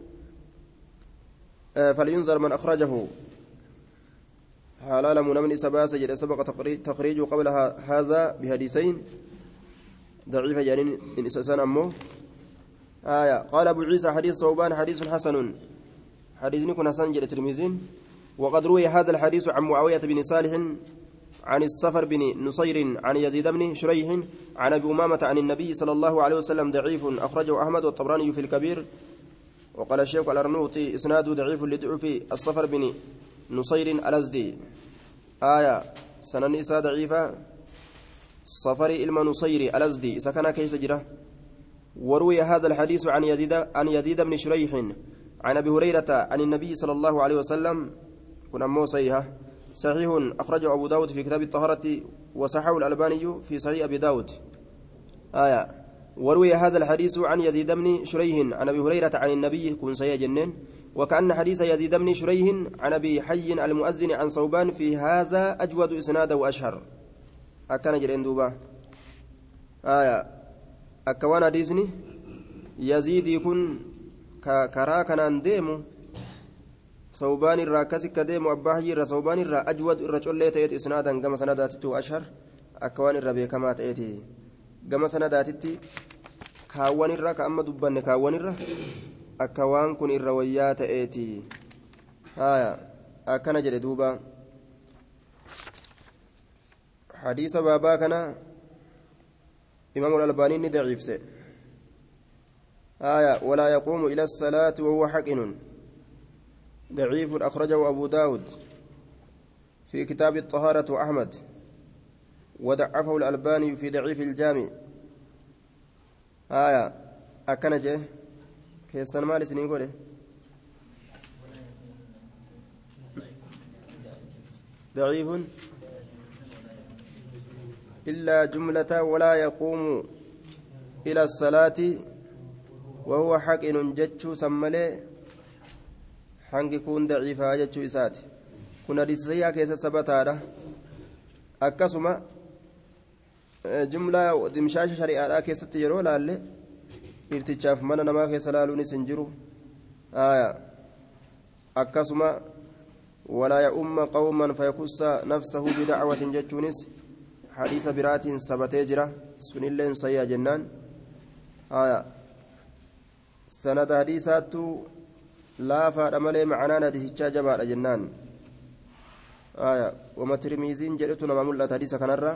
آه فلينظر من أخرجه حلال من سبا سجد سبق تخريج قبل هذا بحديثين ضعيف جانين إن إسسان أمه آية قال أبو عيسى حديث ثوبان حديث حسن حديث نكون حسن جل الترمذي وقد روي هذا الحديث عن معاوية بن صالح عن الصفر بن نصير عن يزيد بن شريح عن أبي أمامة عن النبي صلى الله عليه وسلم ضعيف أخرجه أحمد والطبراني في الكبير وقال الشيخ الأرنوطي إسناده ضعيف لضعف الصفر بن نصير الأزدي آية سنن إسا ضعيفة صفر إلما نصير الأزدي إذا كان كيس جرة وروي هذا الحديث عن يزيد عن يزيد بن شريح عن أبي هريرة عن النبي صلى الله عليه وسلم كنا موصيها صحيح أخرجه أبو داود في كتاب الطهارة وصححه الألباني في صحيح أبي داود آية وروي هذا الحديث عن يزيد بن شريح عن أبي هريرة عن النبي كن سيجنن وكأن حديث يزيد بن شريح عن أبي حي المؤذن عن صوبان في هذا أجود إسناده وأشهر أكان جرين دوبا آية أكوان حديثني يزيد يكون كرا كان ديمو صوبان الراكس كديمو أباه يرى صوبان الرا أجود الرجل ليتيت إسنادا كما سنداتي أشهر أكوان الربي كما تأتي كما سنداتي كاوان الرا كأما دبان كاوان الرا أكوان كن الرويات تأتي آية أكن جل دوبا حديث بابا كان إمام الألباني ضعيف سي آية ولا يقوم إلى الصلاة وهو حقن ضعيف أخرجه أبو داود في كتاب الطهارة أحمد وضعفه الألباني في ضعيف الجامع آية أكنجه كيسان مالي سنين قوله ضعيف إلا جملة ولا يقوم إلى الصلاة وهو حقن جتشو سملي حنك كون ضعيفا جتشو إسات كنا رسيا كيسا سبتارا أكسما جملة دمشاش شريعة كيسا تجرو لالي ارتجاف من نما كيسا لالوني سنجرو آية أكسما ولا يؤم قوما فيكس نفسه بدعوة جتشونس حديث برات سبتيجرة سنلين سيا جنان آية سند حديثات لا فارملي معنا ندهجا جبار جنان آية وما ترميزين جريتنا ما ملت حديث كنرة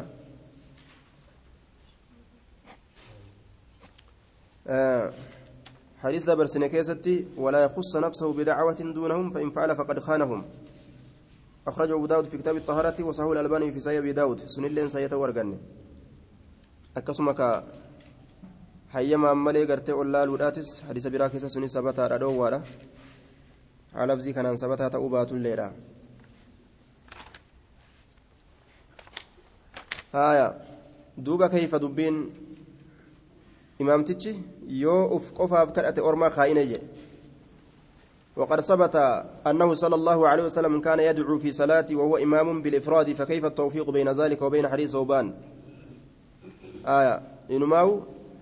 آه حديث دبر سنكيستي ولا يخص نفسه بدعوة دونهم فإن فعل فقد خانهم أخرجه أبو داود في كتاب الطهارة وصححه الألباني في صحيح أبي داود سنلين سيتورغن أكسمك hayyama ammalee gartee ollaaluudhaatis hadiisa biraa keessa sunis sabataadha dhoowwaadha halabzii kanaan sabataa ta'uu baatulleedha هايا دوبا كيف دبين إمامتي يو أف قفا أفكرت أورما خائنية وقد ثبت أنه صلى الله عليه وسلم كان يدعو في صلاة وهو إمام بالإفراد فكيف التوفيق بين ذلك وبين حديث ثوبان آية إنماو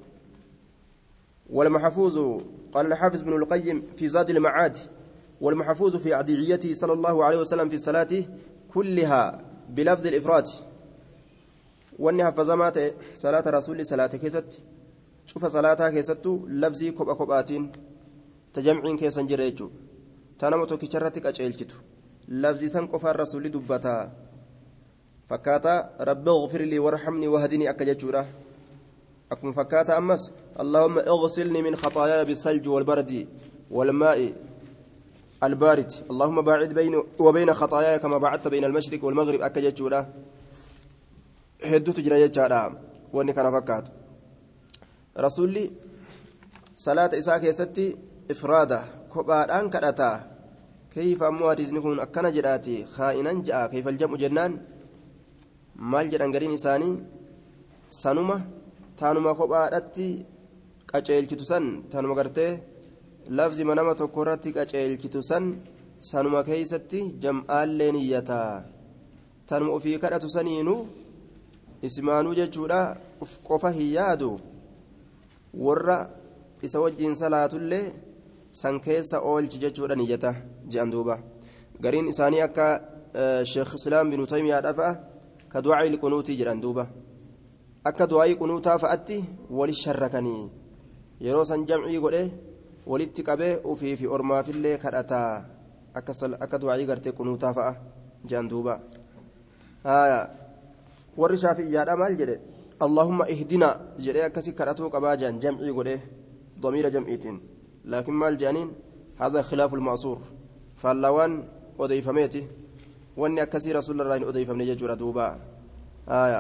والمحفوظ قال الحافظ ابن القيم في زاد المعاد والمحفوظ في أدعيته صلى الله عليه وسلم في الصلاة كلها بلفظ الإفراد وأنها فزمات صلاة رسول صلاة كيست شوف صلاة كيست لفظي كوبا كوباتين تجمعين كيسان جريجو تنمتو كيشرتك أجيلجتو لفظي سن قفا الرسول دبتا فكاتا رب اغفر لي وارحمني وهدني أكججورا أكون فكاتا أمس اللهم اغسلني من خطاياي بالثلج والبرد والماء البارد اللهم باعد بين وبين خطاياي كما بعدت بين المشرق والمغرب أكججورا هدو تجرى جارا واني كان فكات رسولي صلاة إساء كيستي إفرادة كباران كدتا كيف أمو حديثنكم أكنا جراتي خائنا جاء كيف الجمع جنان مال جران قرين إساني سانوما تانوما كباراتي قجيلچitu san tanuma gartee lafzi manama tokko irratti qajeelchitu san sanuma keeysatti jam'aallee niyyata tanuma ofii kadhatu saniinu ismaanuu jechuudha uf qofa hiyyaadu warra isa wajjiin salaatullee san keessa oolchi jechuudha niyyata je'an duuba gariin isaanii akka sheekh islaam bin taymiyaa dhafa ka du'aa ilqunuutii jedhan duuba akka du'aa qunuutaa fa'atti wali sharrakanii yeroo san jam'ii godhe walitti qabee ofii fi ormaafillee kadhataa akka akka du'aa gartee qunuutaa fa'a je'an duuba haya warri shaafi'iyyaadha maal jedhe اللهم اهدنا جري أكسي كراتو قباجان جمعي قده ضمير جمعيتين لكن مال جانين هذا خلاف المعصور فاللوان أضيف ميتي واني أكسي رسول الله أضيف من يجور دوبا آية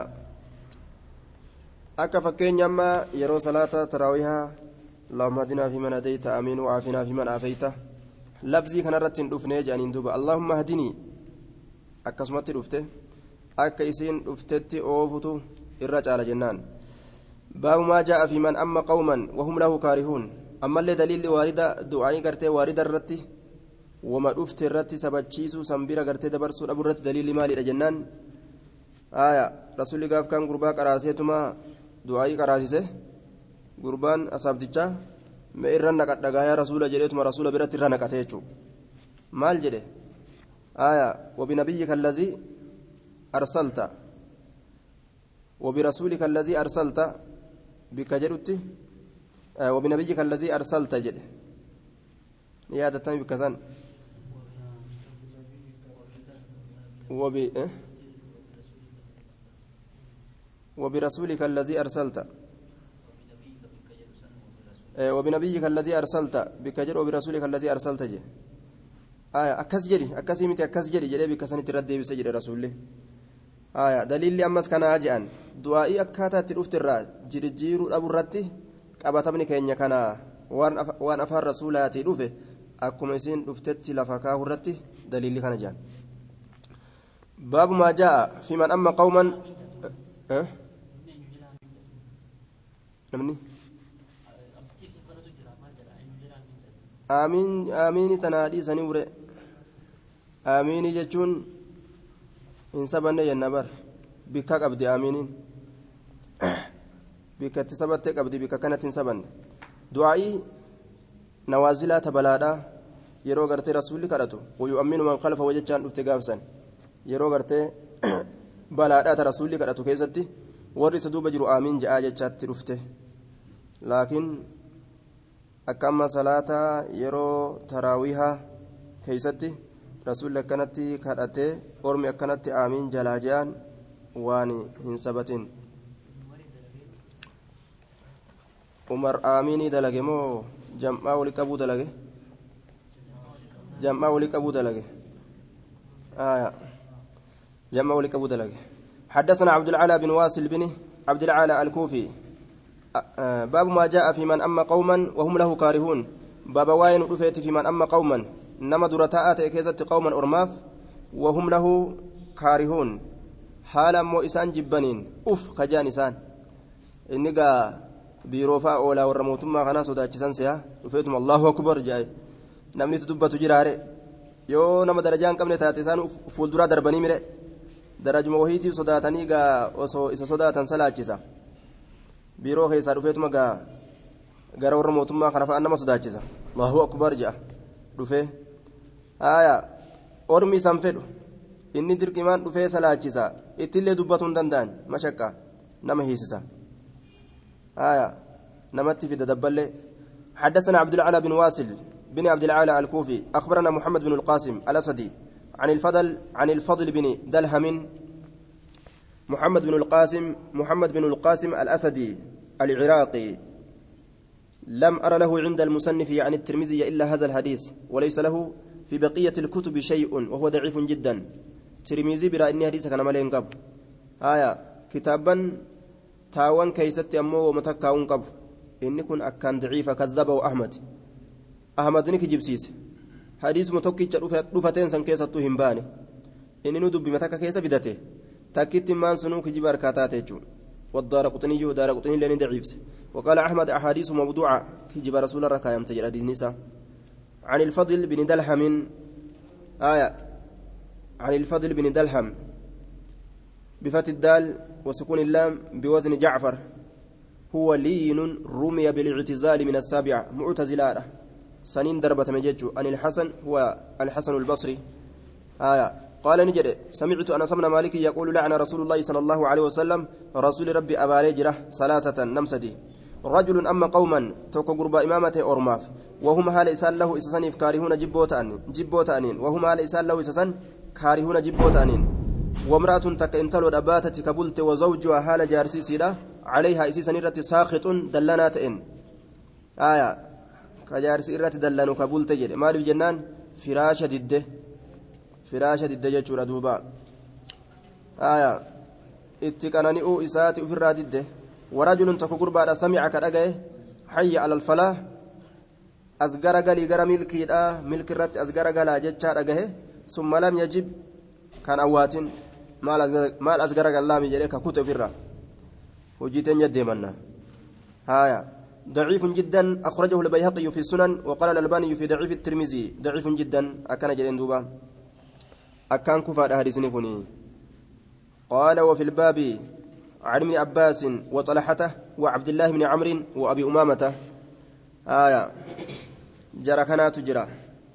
أكا فكين يما يرو صلاة تراويها اللهم اهدنا فيمن هديت آمين وعافنا فيمن عافيت لبزي كان رتين دفني جانين دوبا اللهم اهدني أكا سمت دفته أكا يسين دفتتي أوفتو الرجال جنان باب ما جاء في من أما قوما وهم له كارهون أما اللي دليل واردة دعائي قرتي واردة الرتي وما أفت الرتي سبتشيسو سنبيرا قرتي دبرسو أبو الرتي دليل مالي جنان آية رسول الله قاف كان قربا قراسيتما دعائي قراسيسه قربان أصابتشا ما إرنا قد يا رسول جريتما رسول برتي رنا قتيجو مال جري آية وبنبيك الذي أرسلت وبرسولك الذي أرسلت بك جرت آه وبنبيك الذي أرسلت جد يا دتان بكزان وب إيه؟ وبرسولك الذي أرسلت آه وبنبيك الذي أرسلت بك جر وبرسولك الذي أرسلت جد آية أكس جري أكس يمتى أكس جري جري بكسان تردي بسجد رسوله آية دليل أمس كان أجأن دعائي أكاتا تلفت الرا جرجير أبو الرتي قبطبني كينيا كان وان أفار رسولاتي لفه أكم يسين لفتت لفكاه الرتي دليل كان أجأن باب ما جاء في من أما قوما أه؟ نمني آمين آمين تنادي سنوري آمين جتون إن سبنا ينبر بك قبض آمين بك تسبت قبض بك كانت سبن دعائي نوازلات بلادا يرو غرتي رسولي كرتو ويؤمن من خلف وجهان افتقافسا يرو غرتي بلادا رسولي كرتو كيزتي ورث دوب جرو آمين جاء جات رفته لكن أكما صلاة يرو تراويها كيزتي رسول كانت كرتي أرمي كانت آمين جلاجان واني هنسبتين عمر آميني دلقي مو جمع ولك أبو دلقي جمع ولك أبو دلقي آية جمع ولك أبو دلقي حدثنا عبد العالى بن واصل بن عبد العالى الكوفي آه باب ما جاء في من أما قوما وهم له كارهون باب واين رفيت في من أما قوما نما درتاءات كيزت قوما أرماف وهم له كارهون حالا مو إسان جبنين أف كجان إسان إني قا بيروفا أولا ورموتم ما خنا صداتشسان سيا وفيتم الله أكبر جاي نمني تدبت جراري يو نما درجان كم نتاتسان فولدرا دربني مره درج موهيتي صداتني قا وصو إسا صداتن سلاچسا بيرو خيسا رفيتم قا gara warra mootummaa kana fa'aa nama sodaachisa allahu akbar ja'a dhufe aya ormi san fedhu inni dirqimaan dhufee salaachisa ittillee dubbatu hin danda'an mashaqqa nama hiisisa aya namatti fida dabballe حدثنا عبد العلا بن واصل بن عبد العلا الكوفي أخبرنا محمد بن القاسم الأسدي عن الفضل عن الفضل بن دلهم محمد بن القاسم محمد بن القاسم الأسدي العراقي لم أر له عند المصنف عن الترمذي إلا هذا الحديث وليس له في بقية الكتب شيء وهو ضعيف جدا ترمذي برا إني حديث كان مالين قب آية كتابا تاوان كيست أمو ومتكاون قب إن كن أكان ضعيف كذبه أحمد أحمد نك جبسيس حديث متوكي رفتين سن كيستو همباني إن ندب بمتكا كيس بدته تاكيت مان سنوك جبار كاتاتيجو والدار قطني ودار قطني لين ضعيف وقال أحمد أحاديث موضوعة كجب رسول الله كايم تجرى النساء عن الفضل بن دلهم آية عن الفضل بن دلهم بفتح الدال وسكون اللام بوزن جعفر هو لين رمي بالاعتزال من السابعة معتزلة سنين دربة مججو عن الحسن هو الحسن البصري آية قال نجد سمعت أنس بن مالك يقول لعن رسول الله صلى الله عليه وسلم رسول ربي أبا ليجرة ثلاثة نمسدي رجل أما قوما توك قرب إمامته أرماف وهم هال إسان له إسسان كارهون جبوت أنين جبوت أنين وهم هال إسان له إسسان كارهون جبوت أنين وامرأة تك انتلو أباتت كبلت وزوجها هال جارسي سيرة عليها إسسان رت ساخط دلنات إن آية كجارسي رت دلنو كبلت جد مال بجنان فراشة دده فراشة دده جتشور دوبا آية اتكناني أو إساتي وفرا دده ورجل تكبر بعد سمع كرجه حي على الفلاح أزجر قالي جرى ملكي آ ملك الرت أزجر قال أجد شارجه ثم لم يجب كان أوات مال مال أزجر قال الله مجريك كتب الرا وجيتن يدي منا هايا ضعيف جدا أخرجه البيهقي في السنن وقال الألباني في ضعيف الترمذي ضعيف جدا أكن جلين دوبا أكان كفار أهل سنكوني قال وفي الباب عن ابن عباس وطلحته وعبد الله بن عمرو وأبي أمامة آية جرى كنا تجرى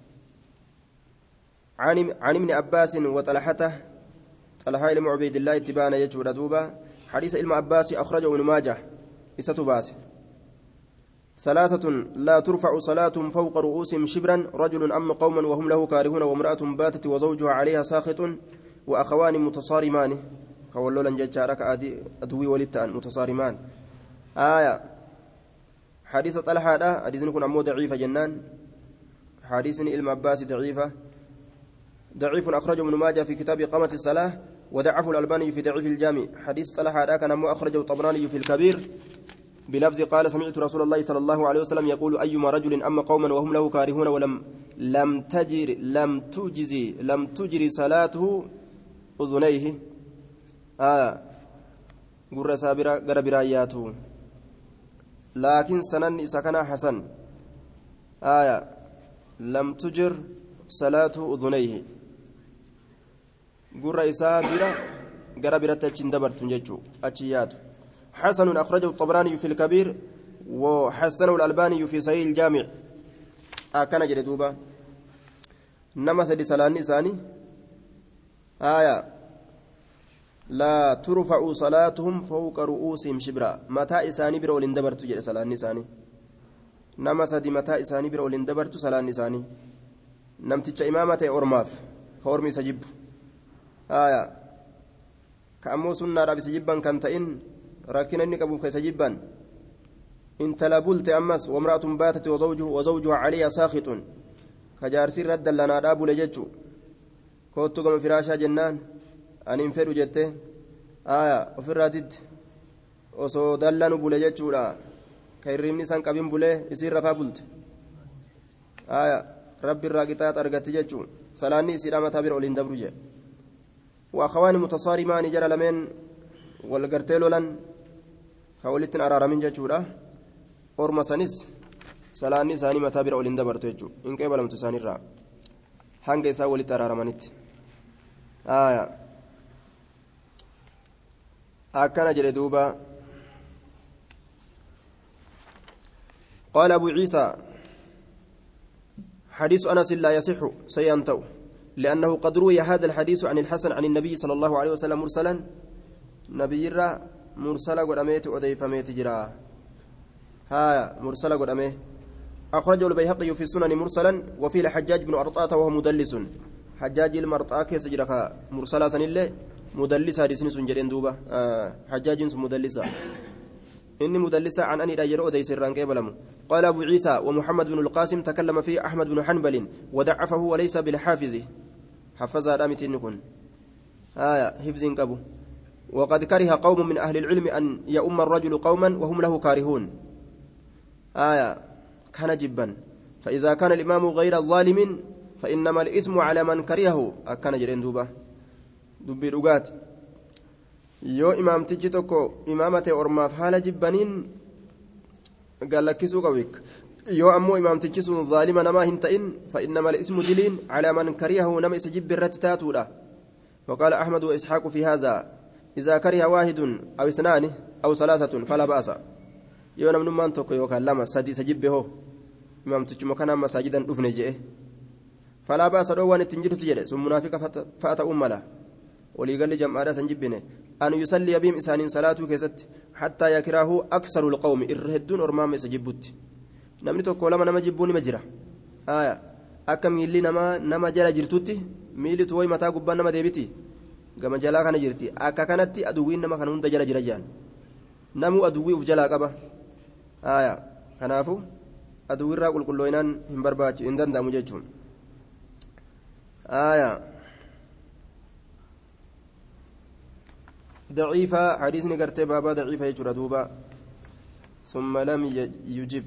عن عن ابن عباس وطلحته طلحة إلى عبيد الله تبان يجور دوبا حديث ابن عباس أخرجه ابن ماجه إستباس ثلاثة لا ترفع صلاة فوق رؤوسهم شبرا رجل أم قوما وهم له كارهون وامرأة باتت وزوجها عليها ساخط وأخوان متصارمان كولولا ججارك أدوي ولتان متصارمان آية حديث طلحة هذا حديث نكون أمو ضعيفة جنان حديث إلم عباس ضعيفة ضعيف أخرجه ابن ماجه في كتاب إقامة الصلاة وضعفه الألباني في ضعيف الجامع حديث طلحة هذا كان أمو أخرجه الطبراني في الكبير بلفظ قال سمعت رسول الله صلى الله عليه وسلم يقول أيما رجل أما قوما وهم له كارهون ولم لم تجر لم تجزي لم تجري صلاته أذنيه آه قرى سابرا قرى براياته لكن سنن سكن حسن آية لم تجر صلاة أذنيه قرى سابرا قرى براتشين دبرت ججو أتشيات حسن أخرجه الطبراني في الكبير وحسنه الألباني في صحيح الجامع أكن جلدوبا نما سدي سلان نساني آية لا ترفع صلاتهم فوق رؤوسهم شبرا متى إساني برا ولندبرت جل سلان نساني نما سدي متى إساني برا ولندبرت سلان نساني نمتج إمامة أورماف كأورمي سجب آية كأمو سنة ربي سجبا كنتئن راكنا إنك أبوك سجبا إن تلابلت أمس وامرأة باتت وزوجه وزوجها عليها ساخط كجارسي رد لنا دابو لججو كوتو كما فراشا جنان أن انفروا جته آية وفي الرادد وصو دلنوا بولا ججو لا كيرمني سان قبين بولا يصير رفا بولت آية ربي الراقطات أرغت ججو سلاني سلامة بير أولين دبرو جي وأخوان متصارمان جرى لمن والقرتيل لن كولتن أرار من جتشورا أورما سنس سلاني ساني متابر أولين دبرتو يجو إن كيف لم تساني الرا هنگ إسا ولت أرار منت آية أكنا جري دوبا قال أبو عيسى حديث أنس لا يصح سينتو لأنه قد روي هذا الحديث عن الحسن عن النبي صلى الله عليه وسلم مرسلا نبي الرا مرسلا قد أميت أديف ميت جرا ها مرسلا قد أميت أخرجه البيهقي في السنن مرسلا وفي الحجاج بن أرطاة وهو مدلس حجاج المرطاة كيس جرا مرسلا سنلة مدلس هذه سن جرين دوبا آه حجاج مدلسة إني مدلسة عن أني لا يرى أديس الران كيبلمو قال أبو عيسى ومحمد بن القاسم تكلم فيه أحمد بن حنبل ودعفه وليس بالحافظ حفظ رامت نكون آية حفظ كبو وقد كره قوم من أهل العلم أن يؤم الرجل قوما وهم له كارهون آية كان جبا فإذا كان الإمام غير الظالم فإنما الإثم على من كرهه أكان جرين دوبا دبي رقات yoo imaamtichi tokko imaamate ormaaf haala jibbaniin gallakkisuu qabu yoo ammoo imaamtichi sun zaalima namaa hin ta'in فإنما الإثم دلين على من كرهه نما إسجب الرت تاتولا وقال أحمد وإسحاق في هذا إذا كره واحد أو اثنان أو ثلاثة فلا بأس yoo namni maan tokko yookaan lama sadii sajibbe hoo imaamtichuma kanaan masaajidan dhufne je'e falaa baasa dhoowwan ittiin jirtu jedhe sun munaafiqa fa'ata ummala وليقال جمعنا سنجبنه أن يصلي بهم إسان صلاته كست حتى يكرهه أكثر القوم إرهدون أرمام سجبت نمني تقول لما نما جبوني مجرى آية أكم يلي نما نما جرى جرتوتي ميلي توي متى قبان نما ديبتي كما جلا كان جرتي أكا كانت أدوين نما كانون تجرى جرجان نمو أدوي وجلا قبا آية كنافو أدوي راقل كلوينان هم برباج إندان دامو جيجون آية ضعيفة حديث نقرت بابا ضعيفة يجرى دوبا ثم لم يجب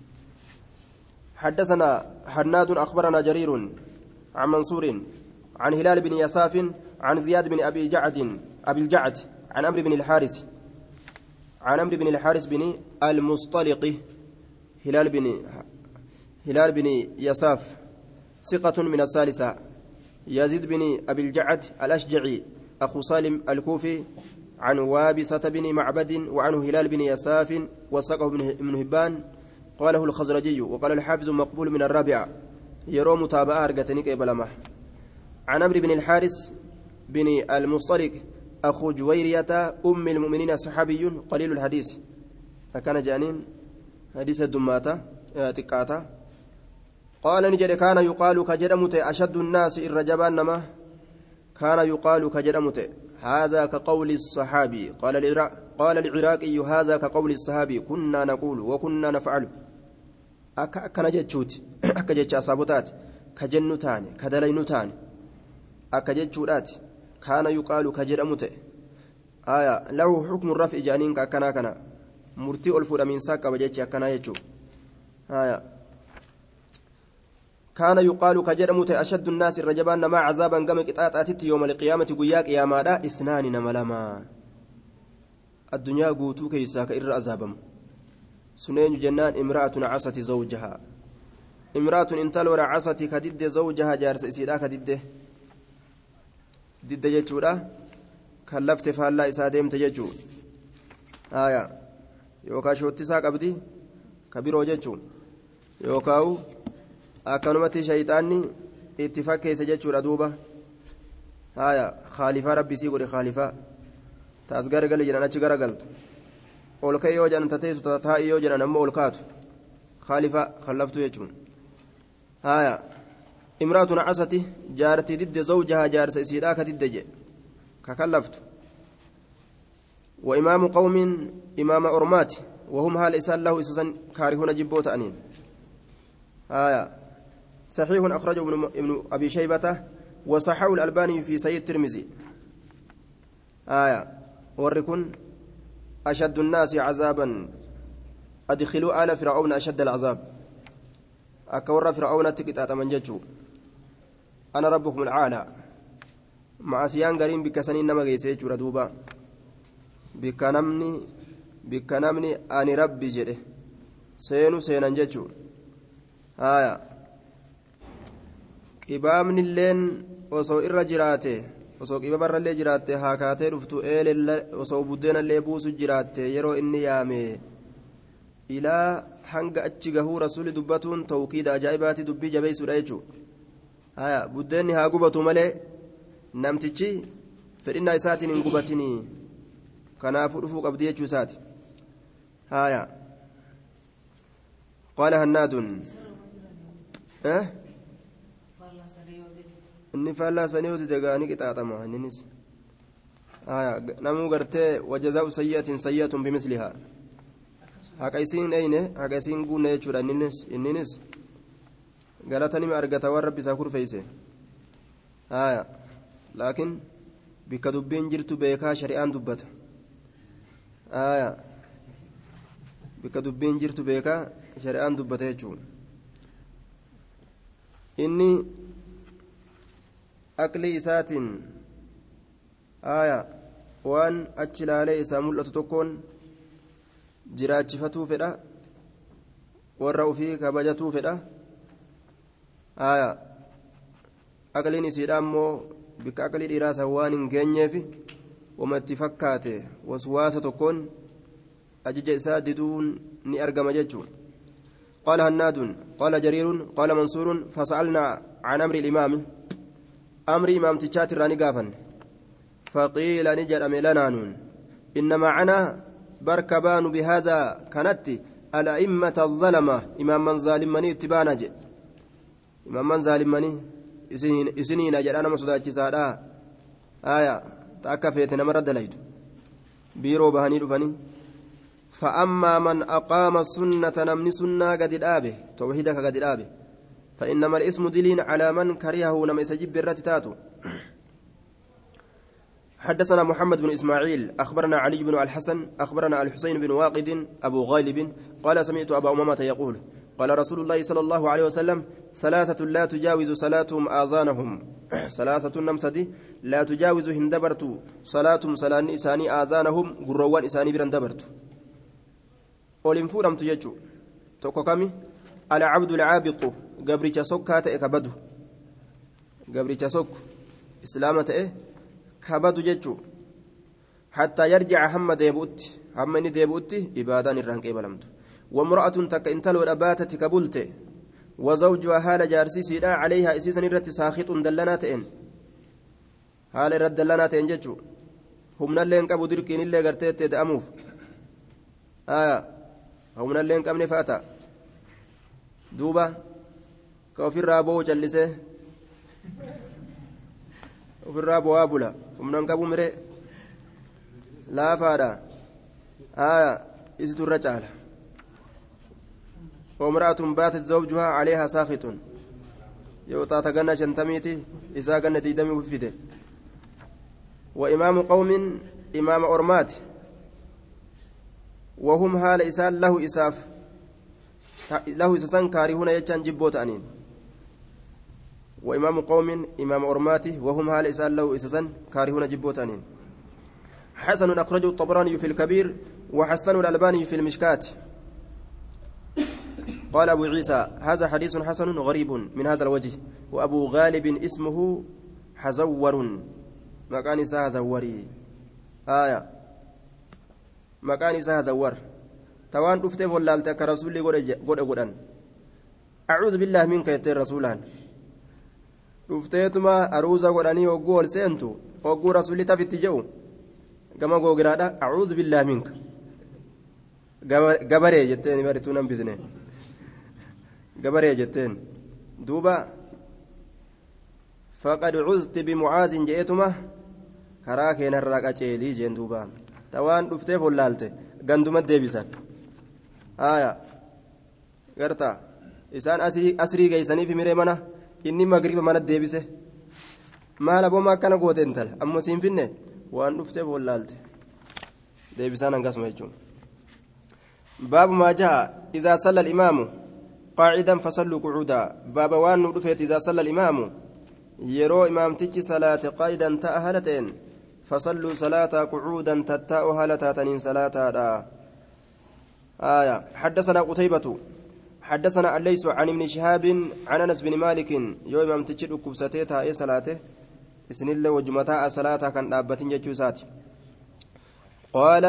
حدثنا حناد أخبرنا جرير عن منصور عن هلال بن يساف عن زياد بن أبي جعد أبي الجعد عن أمر بن الحارث عن أمر بن الحارث بن المصطلق هلال بن هلال بن يساف ثقة من الثالثة يزيد بن أبي الجعد الأشجعي أخو سالم الكوفي عن وابسة بن معبد وعنه هلال بن يساف وسقه ابن هبان قاله الخزرجي وقال الحافظ مقبول من الرابعة يرو متابعة أرقتني كيبلمه عن أمر بن الحارث بن المصطلق أخو جويرية أم المؤمنين صحابي قليل الحديث أكان جانين حديث الدماتة تكاتا قال نجد كان يقال كجرمت أشد الناس الرجبان نما كان يقال كجرمت هذا كقول الصحابي قال العراق قال العراقي هذا كقول الصحابي كنا نقول وكنا نفعل أك أكنا جتشوت أك جتش أصابتات كجنتان كدلينتان أك جتشورات كان يقال كجرمت آية له حكم الرفع جانين كأكنا كنا مرتي ألفور من ساك وجتش أكنا يجو آية كان يقال كجرمت أشد الناس الرجبان ما عذابا قم قطعت يوم القيامة قياك يا مادا اثنان نملما الدنيا قوتو كيساك إر عذابم سنين جنان امرأة عصت زوجها امرأة انتلور عصت كدد زوجها جارس إسيدا كدد دد جتشورا كلفت فهلا إساديم تججو آية يوكا شوتي ساق أبدي كبيرو جتشو يوكاو akkanumatti shayxaanni itti fakkeessa jechuudha duuba haya khaalifaa rabbisii godhe khaalifaa taas garagali jedhan achi garagaltu ol ka'e yoo jedhan tateessu taa'e yoo jedhan ammoo ol kaatu khaalifaa khallaftu jechuun haya imraatun casati jaartii didde zawjahaa jaarsa isiidhaa ka didde je ka kallaftu wa imaamu qawmin imaama ormaati وهم هال إسان له إسان كارهون جبوت أنين آية صحيح أخرجه ابن, ابن أبي شيبة وصححه الألباني في سيد الترمذي آية وركن أشد الناس عذابا أدخلوا آل فرعون أشد العذاب أكور فرعون تكتات من ججو أنا ربكم العالى maasiyaan gariin bikka saniin nama geessee jechuudha duuba bikka namni bikka namni ani rabbi jedhe seenu seenan jechuudha haaya qibaamni illeen osoo irra jiraate osoo qiba barrallee jiraatte haa kaatee dhuftu eelee osoo buddeenallee buusu jiraatte yeroo inni yaame ilaa hanga achi gahuu rasuulli dubbatuun tawkiida ajaa'ibaati dubbii jabeessuudha jechuudha haya buddeenni haa gubatu malee namtichi fedhinnaa isaatiin hin gubatinii kanaafuu dhufuu qabdi jechuu isaati haya qaala hannaadun inni faallaa sanii hojii degaanii qixaaxama inninis haya namuu gartee wajazaa'u sayyi'atin sayyi'atun bimislihaa haqa isiin eyne haqa isiin guunne jechuudha inninis inninis galata nima argata waan rabbi isaa kurfeeyse haya laakiin bikka dubbiin jirtu beekaa shari'aan dubbata haya bikka dubbiin jirtu beekaa shari'aan dubbata jechuudha inni aqlii isaatiin haya waan achi ilaalee isaa mul'atu tokkoon jiraachifatuu fedha warra ufii kabajatuu fedha haya aqliin isiidha ammoo bikka aqlii dhiiraasa waan hin geenyeef wama itti fakkaate waswaasa tokkoon ajija isaa diduun ni argama jechuun قال هناد قال جرير قال منصور فسألنا عن أمر الإمام أمر إمام تشات راني قافن فقيل نجر أملانانون إن معنا بركبان بهذا كانت الأئمة الظلمة إمام من ظالمني اتبانج إمام من ظالمني إسنين أجل أنا مصداك سادا آية تأكفيت نمرد ليد بيرو بهني رفني فأما من أقام السنة نمني سنة قد الآبه توحيدك قد الآبه فإنما الاسم دلين على من كرهه نم يسجب بالرتتاتو حدثنا محمد بن إسماعيل أخبرنا علي بن الحسن أخبرنا الحسين بن واقد أبو غالب قال سمعت أبا أمامة يقول قال رسول الله صلى الله عليه وسلم ثلاثة لا تجاوز صلاتهم آذانهم ثلاثة نمسدي لا تجاوز هندبرت صلاتهم صلاة إساني آذانهم قروان إساني برندبرت ولم فورمت يجو توكوكامي على عبد العابق قبري تسوك كبدو قبري تسوك إسلامة إيه كبدو يجو حتى يرجع هم ديبوت هم ني ديبوت إبادان الرنك إبلمت وامرأة تك انتلو الأباتة كبلت وزوجها هال جارسي سيدا عليها إسيسا نرت ساخط دلناتين هال رد دلناتين ججو هم نلين كبو دركين اللي قرتيت تدأموف آية هم نلين كم نفاتا دوبا كوفي الرابو جلسه وفي الرابو وابولا هم ننكبو مري لا فادا آية إسيتو الرجال وامرأة باتت زوجها عليها ساخط يوطا تغنى شنتميتي إذا غنى تيدمي وفيده وإمام قوم إمام أرمات وهم هال إسال له إساف له إسسان كارهون يجان جبوت أنين وإمام قوم إمام أرماته وهم هال إسال له إسسان كارهون جبوت أنين حسن أخرجه الطبراني في الكبير وحسن الألباني في المشكات قال أبو عيسى هذا حديث حسن غريب من هذا الوجه وأبو غالب اسمه حزور مكان إساها زوري آية مكان إساها زور توان رفته واللالته كرسول قد قدن أعوذ بالله منك يا رسولان رفتهتما أروزا قدني وقول سينتو وقول رسولي تفتي جو كما قول أعوذ بالله منك قبري جتني بريتونا بزني قبري جتين دوبا فقد عزت بمعاذ جئتما كراكين الرقا جيلي جين دوبا توان دفته فلالته غندوما ديبسان آية غرتا إسان أسري أسري غيساني في مريمانا إني مغرب مانا ديبسه ما لبو ما كان قوتين تل أمو سين فيني وان دفته فلالته ديبسان انقسم يجون باب ما جاء إذا صلى الإمام قاعدا فصلوا قعودا باب وان ندفت إذا صلى الإمام يرو إمامتك صلاة قائدا تأهلتين فصلوا صلاة قعودا تتاء هالتاتنين صلاة آية حدثنا قتيبة حدثنا الليث عن ابن شهاب عن أنس بن مالك يو إمامتك ركبستيتها أي صلاته إسن الله وجمتاء صلاة كان دابتين جتشوسات قال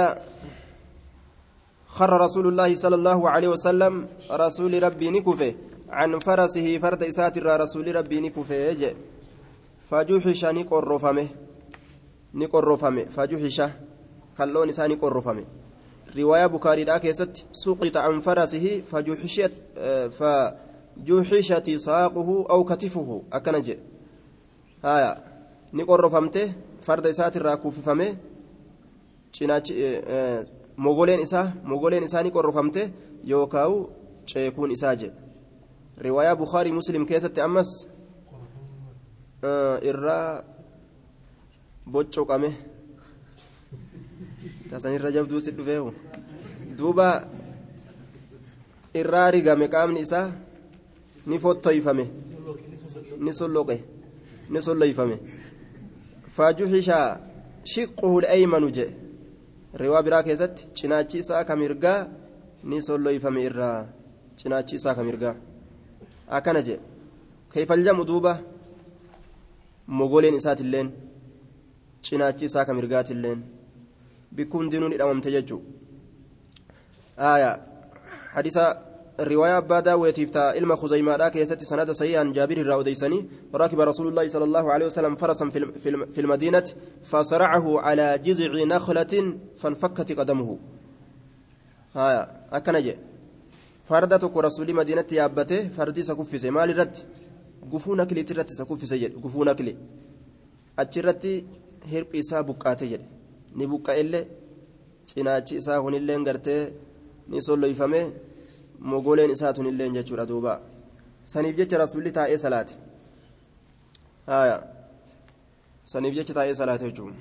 خر رسول الله صلى الله عليه وسلم رسول ربي نكفه عن فرسه فرد إساتر رسول ربي نكفه فجوحش نقرفمه نقرفمه فجوحش كاللون إسا نقرفمه رواية بكاري دا كيست سقط عن فرسه فجوحشت فجوحشت ساقه أو كتفه أكنج هايا نقرفمته فرد إساتر كوففمه mogoleen isaa mogoleen isaanii qorrofamte yookaan ceekuun isaa je riwaayaa bukaarii muslim keessatti ammas irraa boccoqame tasanirra jabduu si dhufee duuba irraa rigame qaamni isaa ni fottoyfame ni solloqe ni solloyfame faajuhisha shiqquhu al-aymanu je riwaa biraa keessatti cinaachi isaa kamirgaa ni solloyfame irraa cinaachi isaa kamirgaa akkana je kayfaljamu duuba mogoleen isaatilleen cinaachi isaa kamirgaatilleen bikkuun dinuun hidhamamte jechuu aayaa hadiisa الرواية أبا داوية تفتى إلما خزيمة لا كيست سنة سيئا جابر الرأوديسني ركب رسول الله صلى الله عليه وسلم فرسا في المدينة فصرعه على جذع نخلة فانفكت قدمه هايا أكنجي فردتك رسول مدينة يابته فردي سكفس مال رد قفونا كلي ترد سكفس يد قفونا كلي أجرتي هرب إسا بكاتي يد نبكا إلي سناتي إسا هون اللي انقرتي نسول يفهمه mogoleen isaatun illeen jechuudha duuba saniif jecha rasuulli taa'ee salaate haya saniif jecha taa'ee salaate jechuudha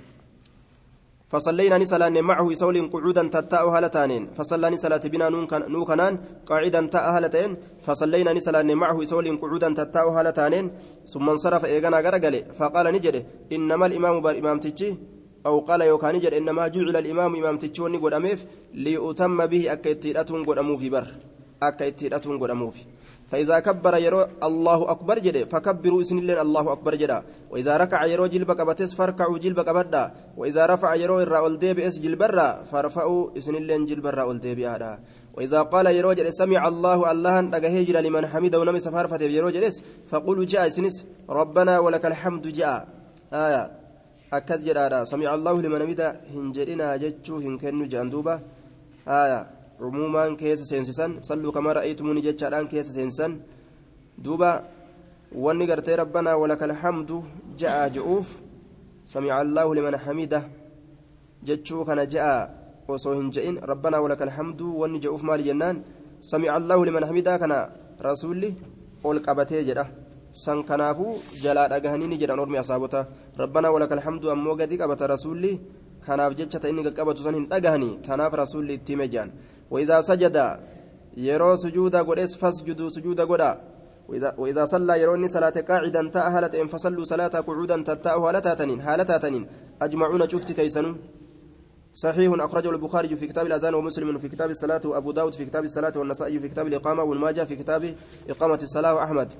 فصلينا نسلان معه يسول قعودا تتاء هالتانين فصلى نسلات بنا نو كنان قاعدا تاء هالتين فصلينا نسلان معه يسول قعودا تتاء هالتانين ثم انصرف ايغانا غرغله فقال نجده انما الامام بار امام تجي أو قال يوكان نجد انما جعل الامام امام تجي وني قد اميف ليؤتم به اكيتيداتون قد امو في بر أكيتيراتون قداموفي فإذا كبر يرو الله أكبر جده فكبروا اسم الله الله أكبر جدا وإذا ركع يرو جلبك أبتس فركعوا جلبك أبدا وإذا رفع يرو الرأول ديب اس جلبرا فارفعوا اسم الله جلبرا والديب هذا وإذا قال يرو جل سمع الله الله أجهج لمن حمده ونمي سفار فتي يرو جلس فقولوا جاء سنس ربنا ولك الحمد جاء آية أكد جدا سمع الله لمن حمده هنجرنا جتشو هنكنو جاندوبا آية عموما كيس سينسسن صلوا كما رأيتموني جتشاران كيس سينسن دوبا واني قرتي ربنا ولك الحمد جاء جؤوف سمع الله لمن حمده جتشو كان جاء وصوهن جئين ربنا ولك الحمد واني جؤوف مال جنان سمع الله لمن حمده كان رسولي قول قبتي جدا سن كنافو جلال أغهنيني جدا نورمي أصابتا ربنا ولك الحمد أمو قدي قبت رسولي كناف جتشتا إني قبت سنين أغهني كناف رسولي التيمجان وإذا سجد يرو سجودا قريس فاسجدوا سجودا قدا وإذا, وإذا صلى يروني صلاة قاعدا تأهلت إن فصلوا صلاة قعودا تتاء هالتاتنين هالتاتنين أجمعون شفت كيسنون صحيح أخرجه البخاري في كتاب الأذان ومسلم في كتاب الصلاة وأبو داود في كتاب الصلاة والنسائي في كتاب الإقامة والماجة في كتاب إقامة الصلاة وأحمد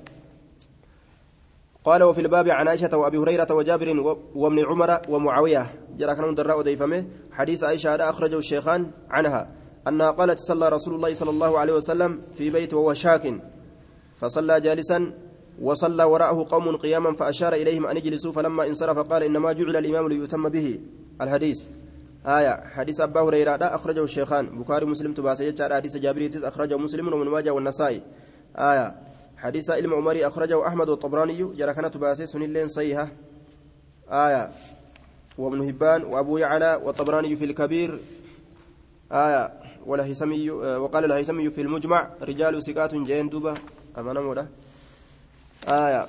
قال وفي الباب عن عائشة وأبي هريرة وجابر وابن عمر ومعاوية جرى كانوا دراء ديفمه حديث عائشة هذا أخرجه الشيخان عنها أنها قالت صلى رسول الله صلى الله عليه وسلم في بيت وهو شاك فصلى جالسا وصلى وراءه قوم قياما فأشار إليهم أن يجلسوا فلما انصرف قال إنما جعل الإمام ليتم به الحديث آية حديث أبا هريرة أخرجه الشيخان بخاري مسلم تباسيت حديث جابر أخرجه مسلم ومن ماجه والنسائي آية حديث علم عمري أخرجه أحمد والطبراني جرى كانت تباسي سنين صيحة آية وابن هبان وأبو يعلى والطبراني في الكبير آية والهيثمي وقال الهيثمي في المجمع رجال سكات جين دوبا أمانة مولا آية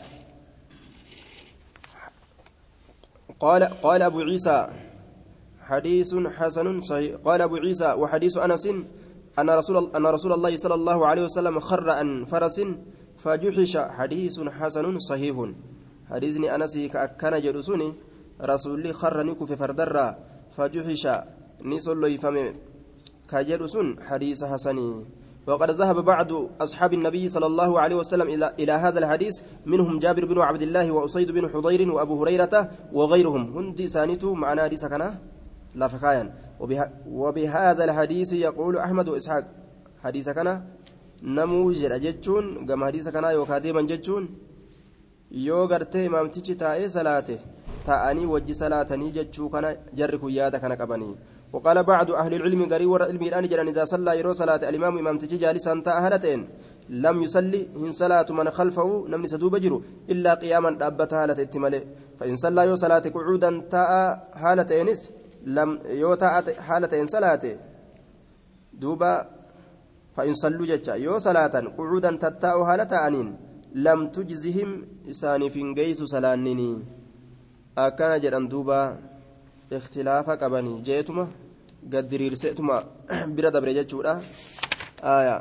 قال قال أبو عيسى حديث حسن صحيح قال أبو عيسى وحديث أنس أن رسول أن رسول الله صلى الله عليه وسلم خر عن فرس فجحش حديث حسن صحيح حديثني أنسي كأكنا جلسوني رسولي خرني كف فردرا فجحش نسل يفهم كجلسون حديث حسني وقد ذهب بعض أصحاب النبي صلى الله عليه وسلم إلى إلى هذا الحديث منهم جابر بن عبد الله وأسيد بن حضير وأبو هريرة وغيرهم هندي سانتو معنا حديث كنا لا فكايا وبه وبهذا الحديث يقول أحمد وإسحاق حديث كنا نموجر أجتون كما حديث كنا يوكاديما جتون يوغرتي إمامتي تاء صلاته تاءني وجه صلاتني جتشو كنا جركو يادا كنا كبني وقال بعض أهل العلم قري ور علم الآن جرى إذا صلى يرو صلاة الإمام إمام تجي جالسا تأهلتين لم يصلي إن صلاة من خلفه نمني سدوب جرو إلا قياما دابت هالة التمالي فإن صلى يو صلاة قعودا تاء هالتينس لم يو تاء هالتين صلاة دوبا فإن صلوا جتشا يو صلاة قعودا تتاء هالة أنين لم تجزهم إساني في قيس سلانني أكان جرى دوبا اختلافا قبني جيتما قد دريرسيتما برا دبر جتشورا آية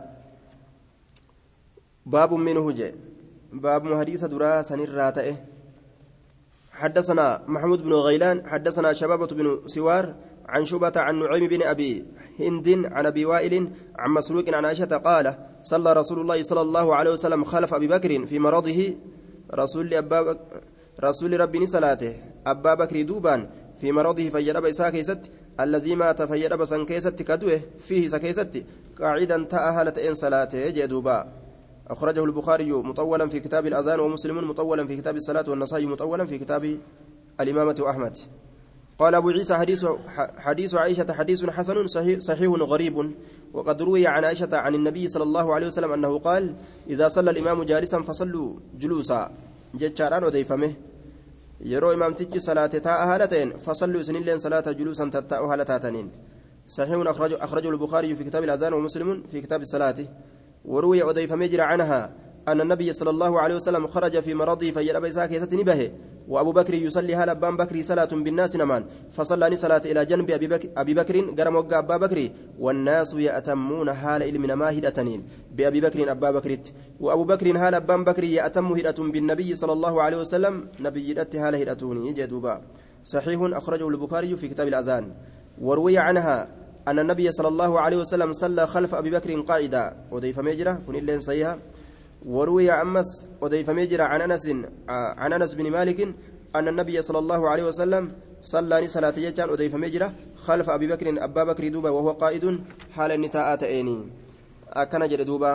باب منه جي باب حديث درا سنير راتئه حدثنا محمود بن غيلان حدثنا شبابة بن سوار عن شبة عن نعيم بن أبي هند عن أبي وائل عن مسروق عن عائشة قال صلى رسول الله صلى الله عليه وسلم خلف أبي بكر في مرضه رسول أبا رسول ربي صلاته أبا بكر دوبان في مرضه فيرب إساء كيست الذي مات فيرب سن كيست كدوه فيه سكيست قاعدا تأهلت إن صلاته جدوبا أخرجه البخاري مطولا في كتاب الأذان ومسلم مطولا في كتاب الصلاة والنسائي مطولا في كتاب الإمامة وأحمد قال أبو عيسى حديث حديث عائشة حديث حسن صحيح, صحيح غريب وقد روي عن عائشة عن النبي صلى الله عليه وسلم أنه قال إذا صلى الإمام جالسا فصلوا جلوسا جتشاران وديفمه yeroo imaamtichi salaate taa'a haala ta'een fasalluu isinilleen salaata juluusan tattaa'u haala taataniin صحيح أخرجه البخاري في كتاب الأذان ومسلم في كتاب الصلاة وروي أضيف مجرى عنها أن النبي صلى الله عليه وسلم خرج في مرضه فيرى بيساك يستنبه وأبو بكر يصلي هل أبان بكر صلاة بالناس نمان فصلى صلاة إلى جنب أبي بكر, أبي بكر قرم وقع أبا بكر والناس يأتمون هال إلمنا ما هدأتنين بأبي بكر أبا بكر وأبو بكر هال أبان بكر يأتم هدأة بالنبي صلى الله عليه وسلم نبي يدت هال هدأتوني جدوبا صحيح أخرجه البخاري في كتاب الأذان وروي عنها أن النبي صلى الله عليه وسلم صلى خلف أبي بكر قاعدا وضيف مجرى كن اللين صيها وروي أمس وضيف مجرى عن أنس عن أنس بن مالك أن النبي صلى الله عليه وسلم صلى صلاة يجان وضيف مجرى خلف أبي بكر أبا بكر دوبا وهو قائد حال النتاءات أيني أكن جد دوبا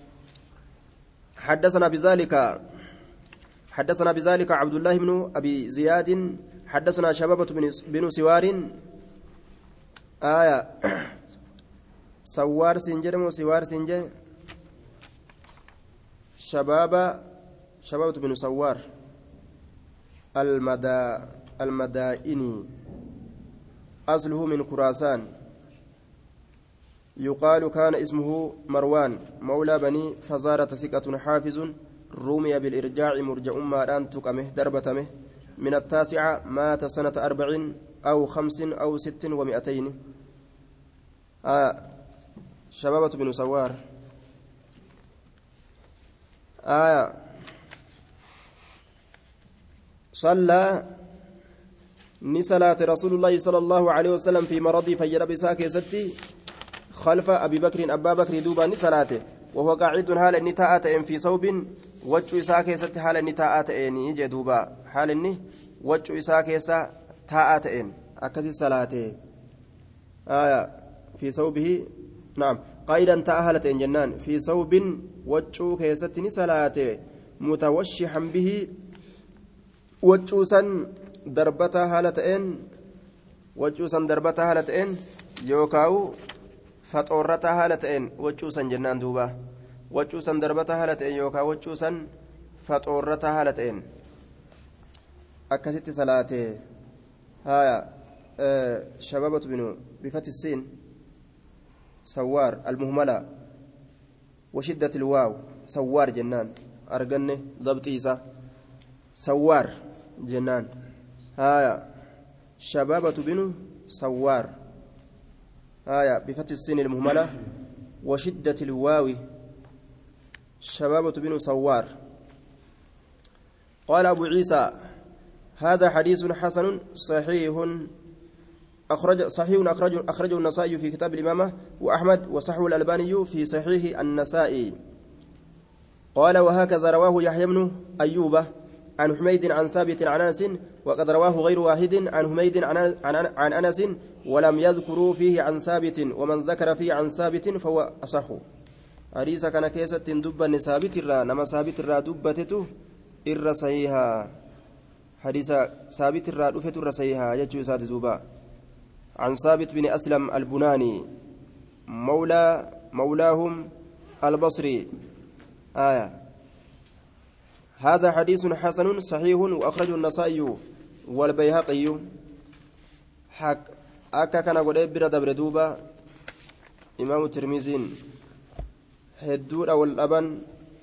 حدثنا بذلك حدثنا بذلك عبد الله بن أبي زياد حدثنا شبابة بن سوار آية سوار سنجر وسوار سنجر شبابة شبابة بن سوار المدى المدائني أصله من خراسان يقال كان اسمه مروان مولى بني فزارة ثقة حافظ رمي بالإرجاع مرجع ماران تقمه دربتمه من التاسعة مات سنة أربع أو خمس أو ست ومئتين آه شبابة بن سوار آه صلى نسلات رسول الله صلى الله عليه وسلم في مرضي فجرب ساكي ستي خلف أبي بكر أبا بكر دوبا نسلاته وهو قاعد حال النتاءات في صوب وجه ساكي ستي حال النتاءات إني جدوبا حال الني وجه ساكي سا تاءات إن أكسي صلاته آية في صوبه نعم قائدا تأهلت إن جنان في صوب وجه كيستني صلاته متوشحا به وجوسا دربتا هالتين وجوسا دربتا هالتين يوكاو فطورتا هالتين وجوسا جنان دوبا وجوسا دربتا هالتين يوكاو وجوسا فطورتا هالتين أكست صلاته هايا آه شبابة بنو بفتح السين سوار المهملة وشدة الواو سوار جنان أرجنه ضبطيسة سوار جنان هايا شبابة بنو سوار هايا بفتح السين المهملة وشدة الواو شبابة بنو سوار قال أبو عيسى هذا حديث حسن صحيح أخرج صحيح أخرجه أخرجه النسائي في كتاب الإمامة وأحمد وصححه الألباني في صحيح النسائي قال وهكذا رواه يحيى بن أيوب عن حميد عن ثابت عن أنس وقد رواه غير واحد عن حميد عن, عن, عن أنس ولم يذكروا فيه عن ثابت ومن ذكر فيه عن ثابت فهو أصح حديث كان كيسة دبا ثابت الرا نما ثابت الرا دبتته إر صحيحا حديث ثابت الرا دفت الرا صحيحا يجو ساد زوبا عن ثابت بن أسلم البناني مولى مولاهم البصري آية هذا حديث حسن صحيح وأخرجه النسائي والبيهقي حق أكا كان قد إبرة دبر دوبا إمام الترمذي هدور أو الأبن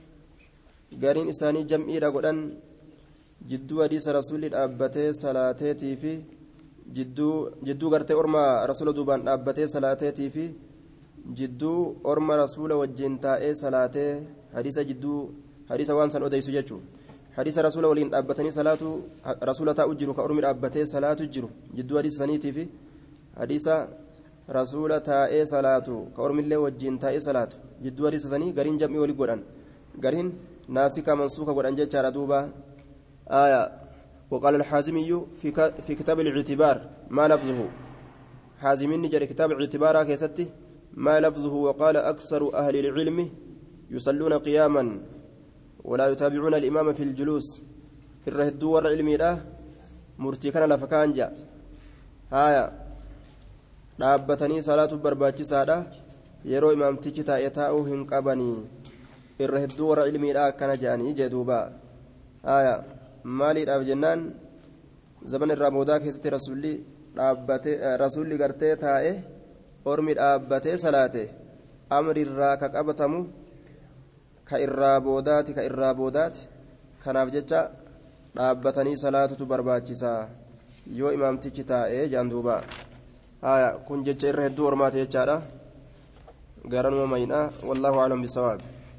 قارين إساني جمعي رقودان جدو حديث رسول الأبتي صلاتي في جدو جدو قرتي أرما رسول دوبان أبتي صلاتي في جدو أرما رسول وجنتاء صلاتي حديث جدو حديث وانسان أديس جدو حديث رسول ولين أبتني صلاة رسول تأجر كأرمي أبتي صلاة جرو جدو حديث سنيتي في حديث رسول تاء صلاة كأرمي الله وجنتاء صلاة جدو حديث سني قرين جمعي ولي قرآن قرين ناسك منسوك قرآن جدشار دوبا آية وقال الحازمي في في كتاب الاعتبار ما لفظه حازمين نجر كتاب الاعتبار كيستي ما لفظه وقال أكثر أهل العلم يصلون قياما ولا يتابعون الإمام في الجلوس الرهدو والعلم له مرتكنا لفكان جاء آية dhaabbatanii salaatu barbaachisaadha yeroo imaamtichi taa'ee taa'uu hin qabanii irra hedduu warra ilmiidha akkana jedhanii jee duuba aya maaliidhaaf jennaan zaman irraa boodaa keessatti rasuulli dhaabbate rasuulli gartee taa'e ormi dhaabbatee salaate amri irraa ka qabatamu ka irraa boodaati ka irraa boodaati kanaaf jecha dhaabbatanii salaatutu barbaachisaa yoo imaamtichi taa'ee jedhan duuba آية كن جتشا إره الدور ما تيجارا قارن ومينا والله أعلم بالصواب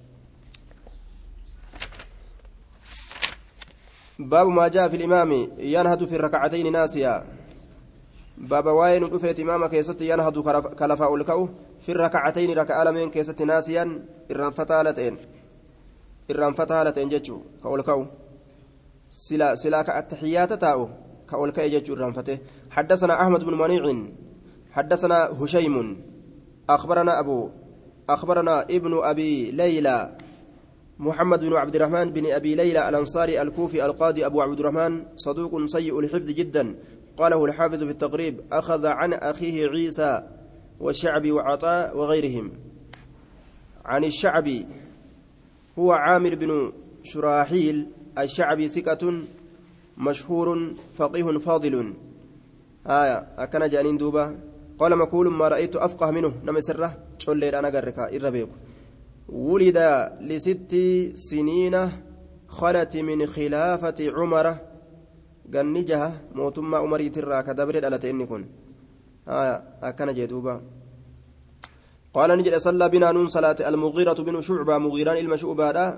باب ما جاء في الإمام ينهض في الركعتين ناسيا باب واين رفيت إمامك يست ينهض كلفاء الكو في الركعتين ركع لمن كيست ناسيا إران فتالتين إران فتالتين جتشو كولكو سلا سلاك التحيات تاو كولكي جتشو إران فته حدثنا أحمد بن منيع حدثنا هشيم أخبرنا أبو أخبرنا ابن أبي ليلى محمد بن عبد الرحمن بن أبي ليلى الأنصاري الكوفي القاضي أبو عبد الرحمن صدوق سيء الحفظ جدا قاله الحافظ في التقريب أخذ عن أخيه عيسى والشعبي وعطاء وغيرهم عن الشعبي هو عامر بن شراحيل الشعبي ثقة مشهور فقيه فاضل آية أكن جانين دوبا قال مقول ما رأيت أفقه منه نم سره شول أنا قرك إربيك ولد لست سنين خلت من خلافة عمر جنجها موتما عمري ترى كدبر على تنكون آية أكن جدوبا قال نجد صلى بنا نون صلاة المغيرة بن شعبة مغيران المشعوبة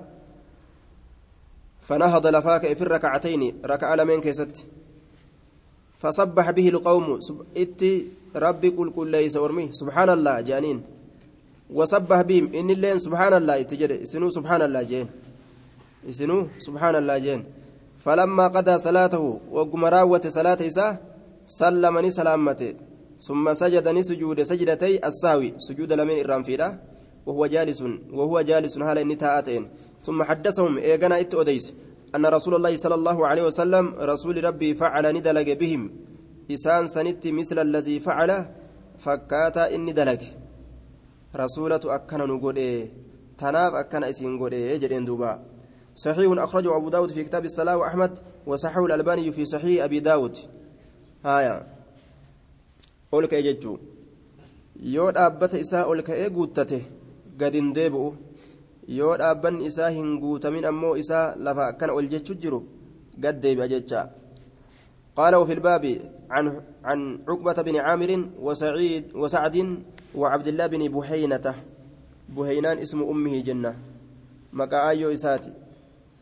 فنهض لفاك في الركعتين ركع لمن كيست فصبح به القوم اتي ربي قل قل ليس ورمي سبحان الله جانين وصبح بهم ان اللين سبحان الله اتجد اسنو سبحان الله جين اسنو سبحان الله جين فلما قضى صلاته وقمراوة صلاة إساء سلمني سلامته ثم سجدني سجود سجدتي الساوي سجود لمن الرانفيرة وهو جالس وهو جالس هالا النتاءتين ثم حدثهم ايغنا ات اوديس أن رسول الله صلى الله عليه وسلم رسول ربي فعل ندلج بهم إسان سنت مثل الذي فعل فكاتا إني دلج رسولة أكن نقول تناف أكن إسين نقول جدين دوبا صحيح أخرجه أبو داود في كتاب الصلاة وأحمد وصححه الألباني في صحيح أبي داود هايا أولك يجتو يود أبت إساء أولك إيقوتته قد اندبوا yoo dhaabbanni isaa hin guutamin ammoo isaa lafa akkana ol jechu jiru gad deebi'a jecha قال وفي الباب عن عن عقبة بن عامر وسعيد وسعد وعبد الله بن بحينة بهينان اسم أمه جنة مكا أيو إساتي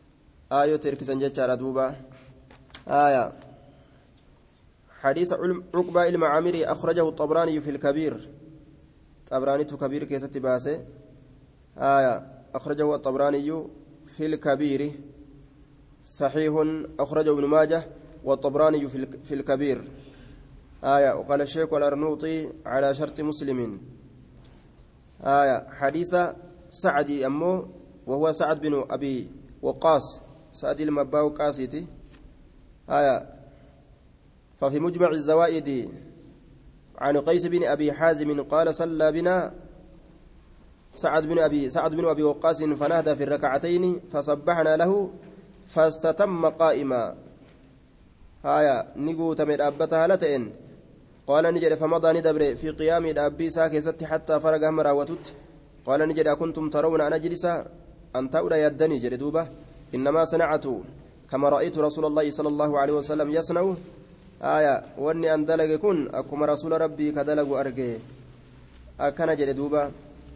آية تركزن جتشارا دوبا آية حديث عقبة المعامري أخرجه الطبراني في الكبير طبراني كبير كيست باسه آية أخرجه الطبراني في الكبير صحيح أخرجه ابن ماجه والطبراني في الكبير آية وقال الشيخ الأرنوطي على شرط مسلم آية حديث سعدي أمه وهو سعد بن أبي وقاص سعد المباو قاسيتي آية ففي مجمع الزوائد عن قيس بن أبي حازم قال صلى بنا سعد بن أبي سعد بن أبي وقاص فنهدى في الركعتين فصبحنا له فاستتم قائما آية نقوت من أبتها لتئن قال نجد فمضى ندبر في قيام الأبي ساكست حتى فرق مراوتت قال نجد كنتم ترون أن أجلس أن تأولى يدني جردوبة إنما صنعت كما رأيت رسول الله صلى الله عليه وسلم يصنع آية واني أن دلق كن أكما رسول ربي كدلق أرقي أكن جردوبة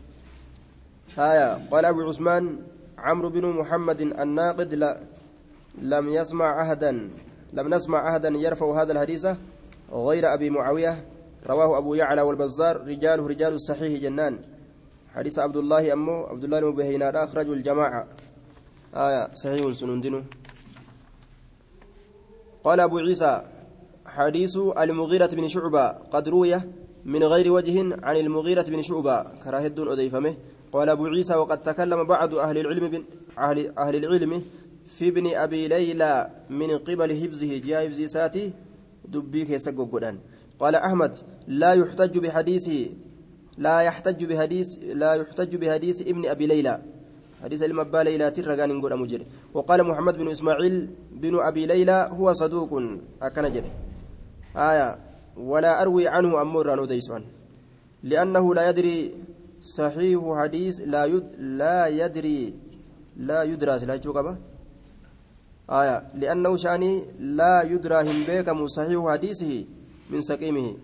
آية قال أبو عثمان عمرو بن محمد الناقد لا لم يسمع عهدا لم نسمع عهدا يرفع هذا الحديث غير أبي معاوية رواه أبو يعلى والبزار رجاله رجال الصحيح جنان حديث عبد الله أمه عبد الله بن بهينار أخرج الجماعة آية صحيح سنندنه قال أبو عيسى حديث المغيرة بن شعبة قد روي من غير وجه عن المغيرة بن شعبة كراهد أضيفمه قال أبو عيسى وقد تكلم بعض أهل العلم أهل, أهل العلم في ابن أبي ليلى من قبل حفظه جاء حفظ ساتي دبيك يسقط قال أحمد لا يحتج بحديثه لا يحتج بحديث لا يحتج بحديث ابن أبي ليلى حديث المبا ليلى ترغان نقول مجري وقال محمد بن إسماعيل بن أبي ليلى هو صدوق أكنجري آية ولا أروي عنه أمورا وديسوان لأنه لا يدري صحيح حديث لا يد لا يدري لا يدرى لا يجوكبه آية لأنه شاني لا يدرى هم بيكم صحيح حديثه من سقيمه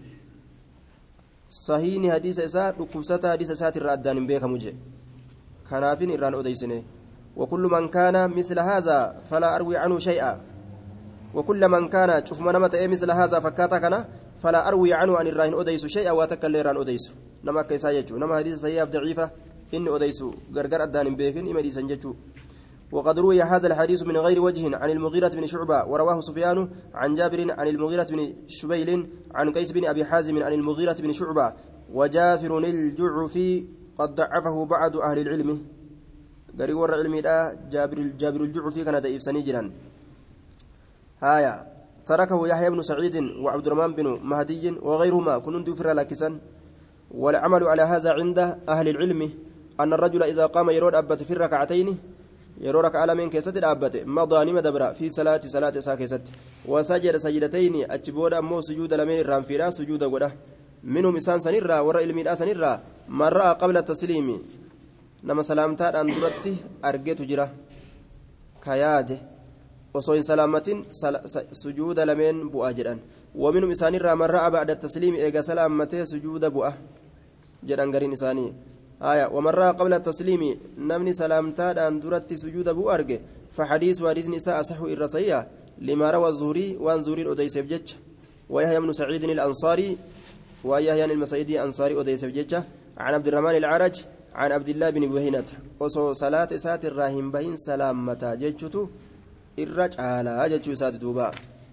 صحيح حديث إساء ركوسة حديث إساء الرأدان بيكم جي كنافين إران أديسنه وكل من كان مثل هذا فلا أروي عنه شيئا وكل من كان شوف ما نمت مثل هذا فكاتا كان فلا أروي عنه أن الراهن أديس شيئا واتكل إران أديس نما كيسا يجو نما حديث سيئة ضعيفة إن أديس غرغر أدان بيكن إما ديسان جتو وقد روي هذا الحديث من غير وجه عن المغيرة بن شعبة ورواه سفيان عن جابر عن المغيرة بن شبيل عن قيس بن أبي حازم عن المغيرة بن شعبة وجافر الجعفي قد ضعفه بعض أهل العلم قري ور علمي لا جابر جابر الجعفي كان ضعيف سنيجرا هايا تركه يحيى بن سعيد وعبد الرحمن بن مهدي وغيرهما كنون دفر لكسا والعمل على هذا عند أهل العلم أن الرجل إذا قام يرود أبت في الركعتين yeroo raka'aa lameen keessatti dhaabbate madaanima dabra fi salaati salaati isaa keessatti wasajada sajdatayni achi booda ammoo sujuuda lameen irraan fiidhaa sujuuda godha minhum isaan sanirraa warra ilmiidhaa sanirraa man ra'a qabla tasliimi nama salaamtaadhaan duratti argeetu jira kayaade osoo hin salaamatin sujuuda lameen bu'a jedhan waminhum isaanirraa man ra'a ba'da tasliimi eega salaamatee sujuuda bu'a jedhan gariin isaanii آية ومن رأى قبل التسليم نمني سلامتا أن درت سجود أبو أرجع فحديث وارث نساء أصح الرسية لما روى الزهري وان زهري أديس بجج ويحيى بن سعيد الأنصاري ويحيى المسعيدي أنصاري أديس بجج عن عبد الرحمن العرج عن عبد الله بن بهينة وصو صلاة سات الراهن بين سلامتا ججتو الرج على ججو سات دوبا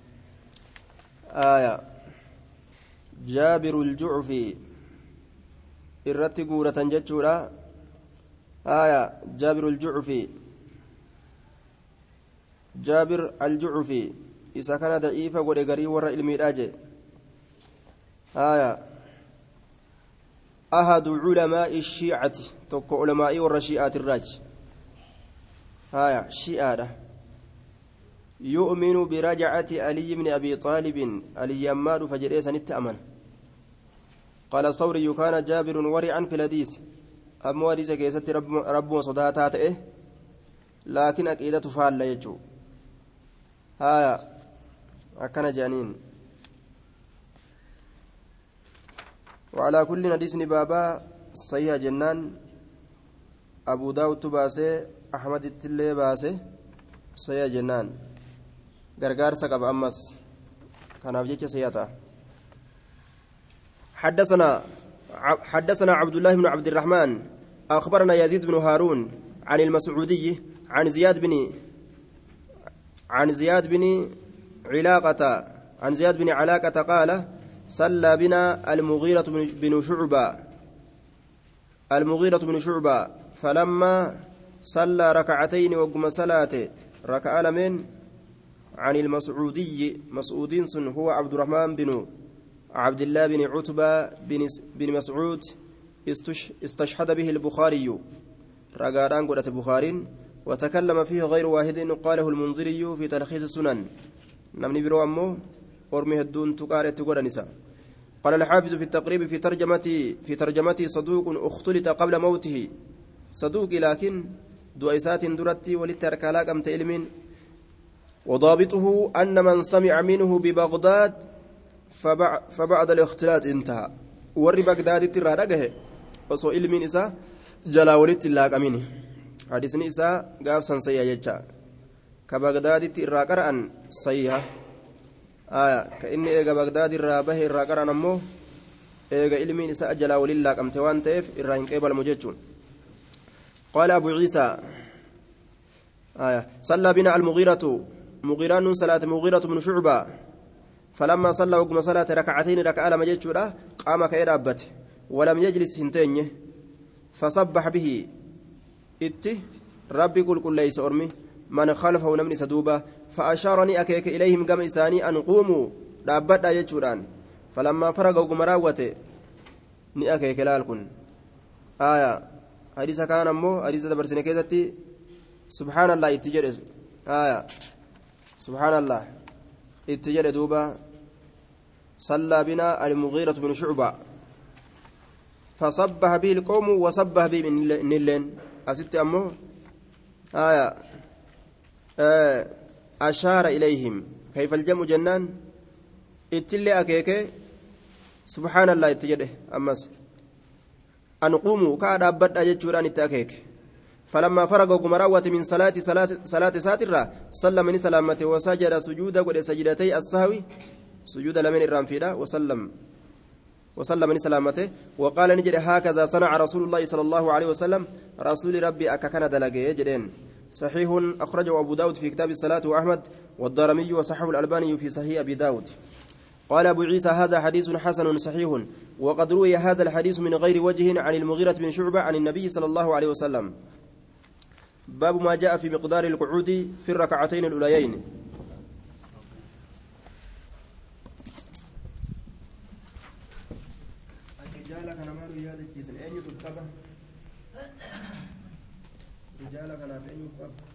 آية جابر الجعفي irratti guuratan jechuudha aya jaabir aljucfi jaabir aljucfi isa kana da'iifa godhe garii warra ilmiidhaa je aya ahadu culamaa'i shiicati tokko ulamaa'ii warra shii'aati irraaj aya shii'aadha yu'minu birajacati aliyi bni abi xaalibin aliyyi ammaa dhufa jedhee sanitti amana قال الثوري كان جابر ورعا في الحديث أما حديث كيست رب رب وصداتات إيه لكن أكيدة فعل لا يجو ها أكن جانين وعلى كل حديث بابا صحيح جنان أبو داود باسه أحمد التلي باسه سيا جنان غرغار سقب أمس كان أبجيك سياتا حدثنا حدثنا عبد الله بن عبد الرحمن أخبرنا يزيد بن هارون عن المسعودي عن زياد بن عن زياد بن علاقة عن زياد بن علاقة قال صلى بنا المغيرة بن شعبة المغيرة بن شعبة فلما صلى ركعتين وقم صلاة ركع لمن عن المسعودي مسعود هو عبد الرحمن بن عبد الله بن عتبة بن, بن مسعود استشهد به البخاري رقادان قرأت البخاري وتكلم فيه غير واحد قاله المنذري في تلخيص السنن نمني برو أمه أرمي الدون تقارئ تقول نساء قال الحافظ في التقريب في ترجمتي في ترجمتي صدوق اختلط قبل موته صدوق لكن دويسات درتي ولترك لاقم تلمين وضابطه أن من سمع منه ببغداد فبعد الاختلاط انتهى ور بغداد ترى وصو علم إسا جلا ولت لاقميني حديث إسا قاف سنسيا يجا كبغداد ترى قرأن صيحة آية كإني إيجا بغداد الرابه الراقر نمو إيجا إلمين إساء جلا ولله كم توان تيف إرهن قبل مججون قال أبو عيسى آية صلى بنا المغيرة مغيران صلاة مغيرة بن شعبة فلما صلى وقم صلاة ركعتين ركع لما ججولا قام كإرابته ولم يجلس هنتين فصبح به إتي ربي قل كل ليس أرمي من خلفه نمني سدوبة فأشارني أكيك إليهم قم إساني أن قوموا رابط يجوران فلما فرغ وقم راوته ni akeeke laal kun aya hadisa kaan ammoo hadisa dabarsine keessatti subhaanallah itti jedhe aya subhaanallah itti jedhe duuba صلى بنا المغيرة بن شعبة فصبح به القوم وصبح به من اللين أست أمه آية آه أشار إليهم كيف الجمع جنان اتلي أكيك سبحان الله اتجده أمس أن قوموا كاد أبدا يجوران التأكيك فلما فرغوا قمراوة من صلاة صلاة ساترة صلى من سلامته وسجد سجودا ولسجدتي السهوي سجود لمن الرانفيدا وسلم وسلم من سلامته وقال نجد هكذا صنع رسول الله صلى الله عليه وسلم رسول ربي أككن دلقي يجدين صحيح أخرجه أبو داود في كتاب الصلاة وأحمد والدارمي وصححه الألباني في صحيح أبي داود قال أبو عيسى هذا حديث حسن صحيح وقد روي هذا الحديث من غير وجه عن المغيرة بن شعبة عن النبي صلى الله عليه وسلم باب ما جاء في مقدار القعود في الركعتين الأوليين رجالك أنا ما رجالك كيسن أين يتكبر رجالك أنا فين يتكبر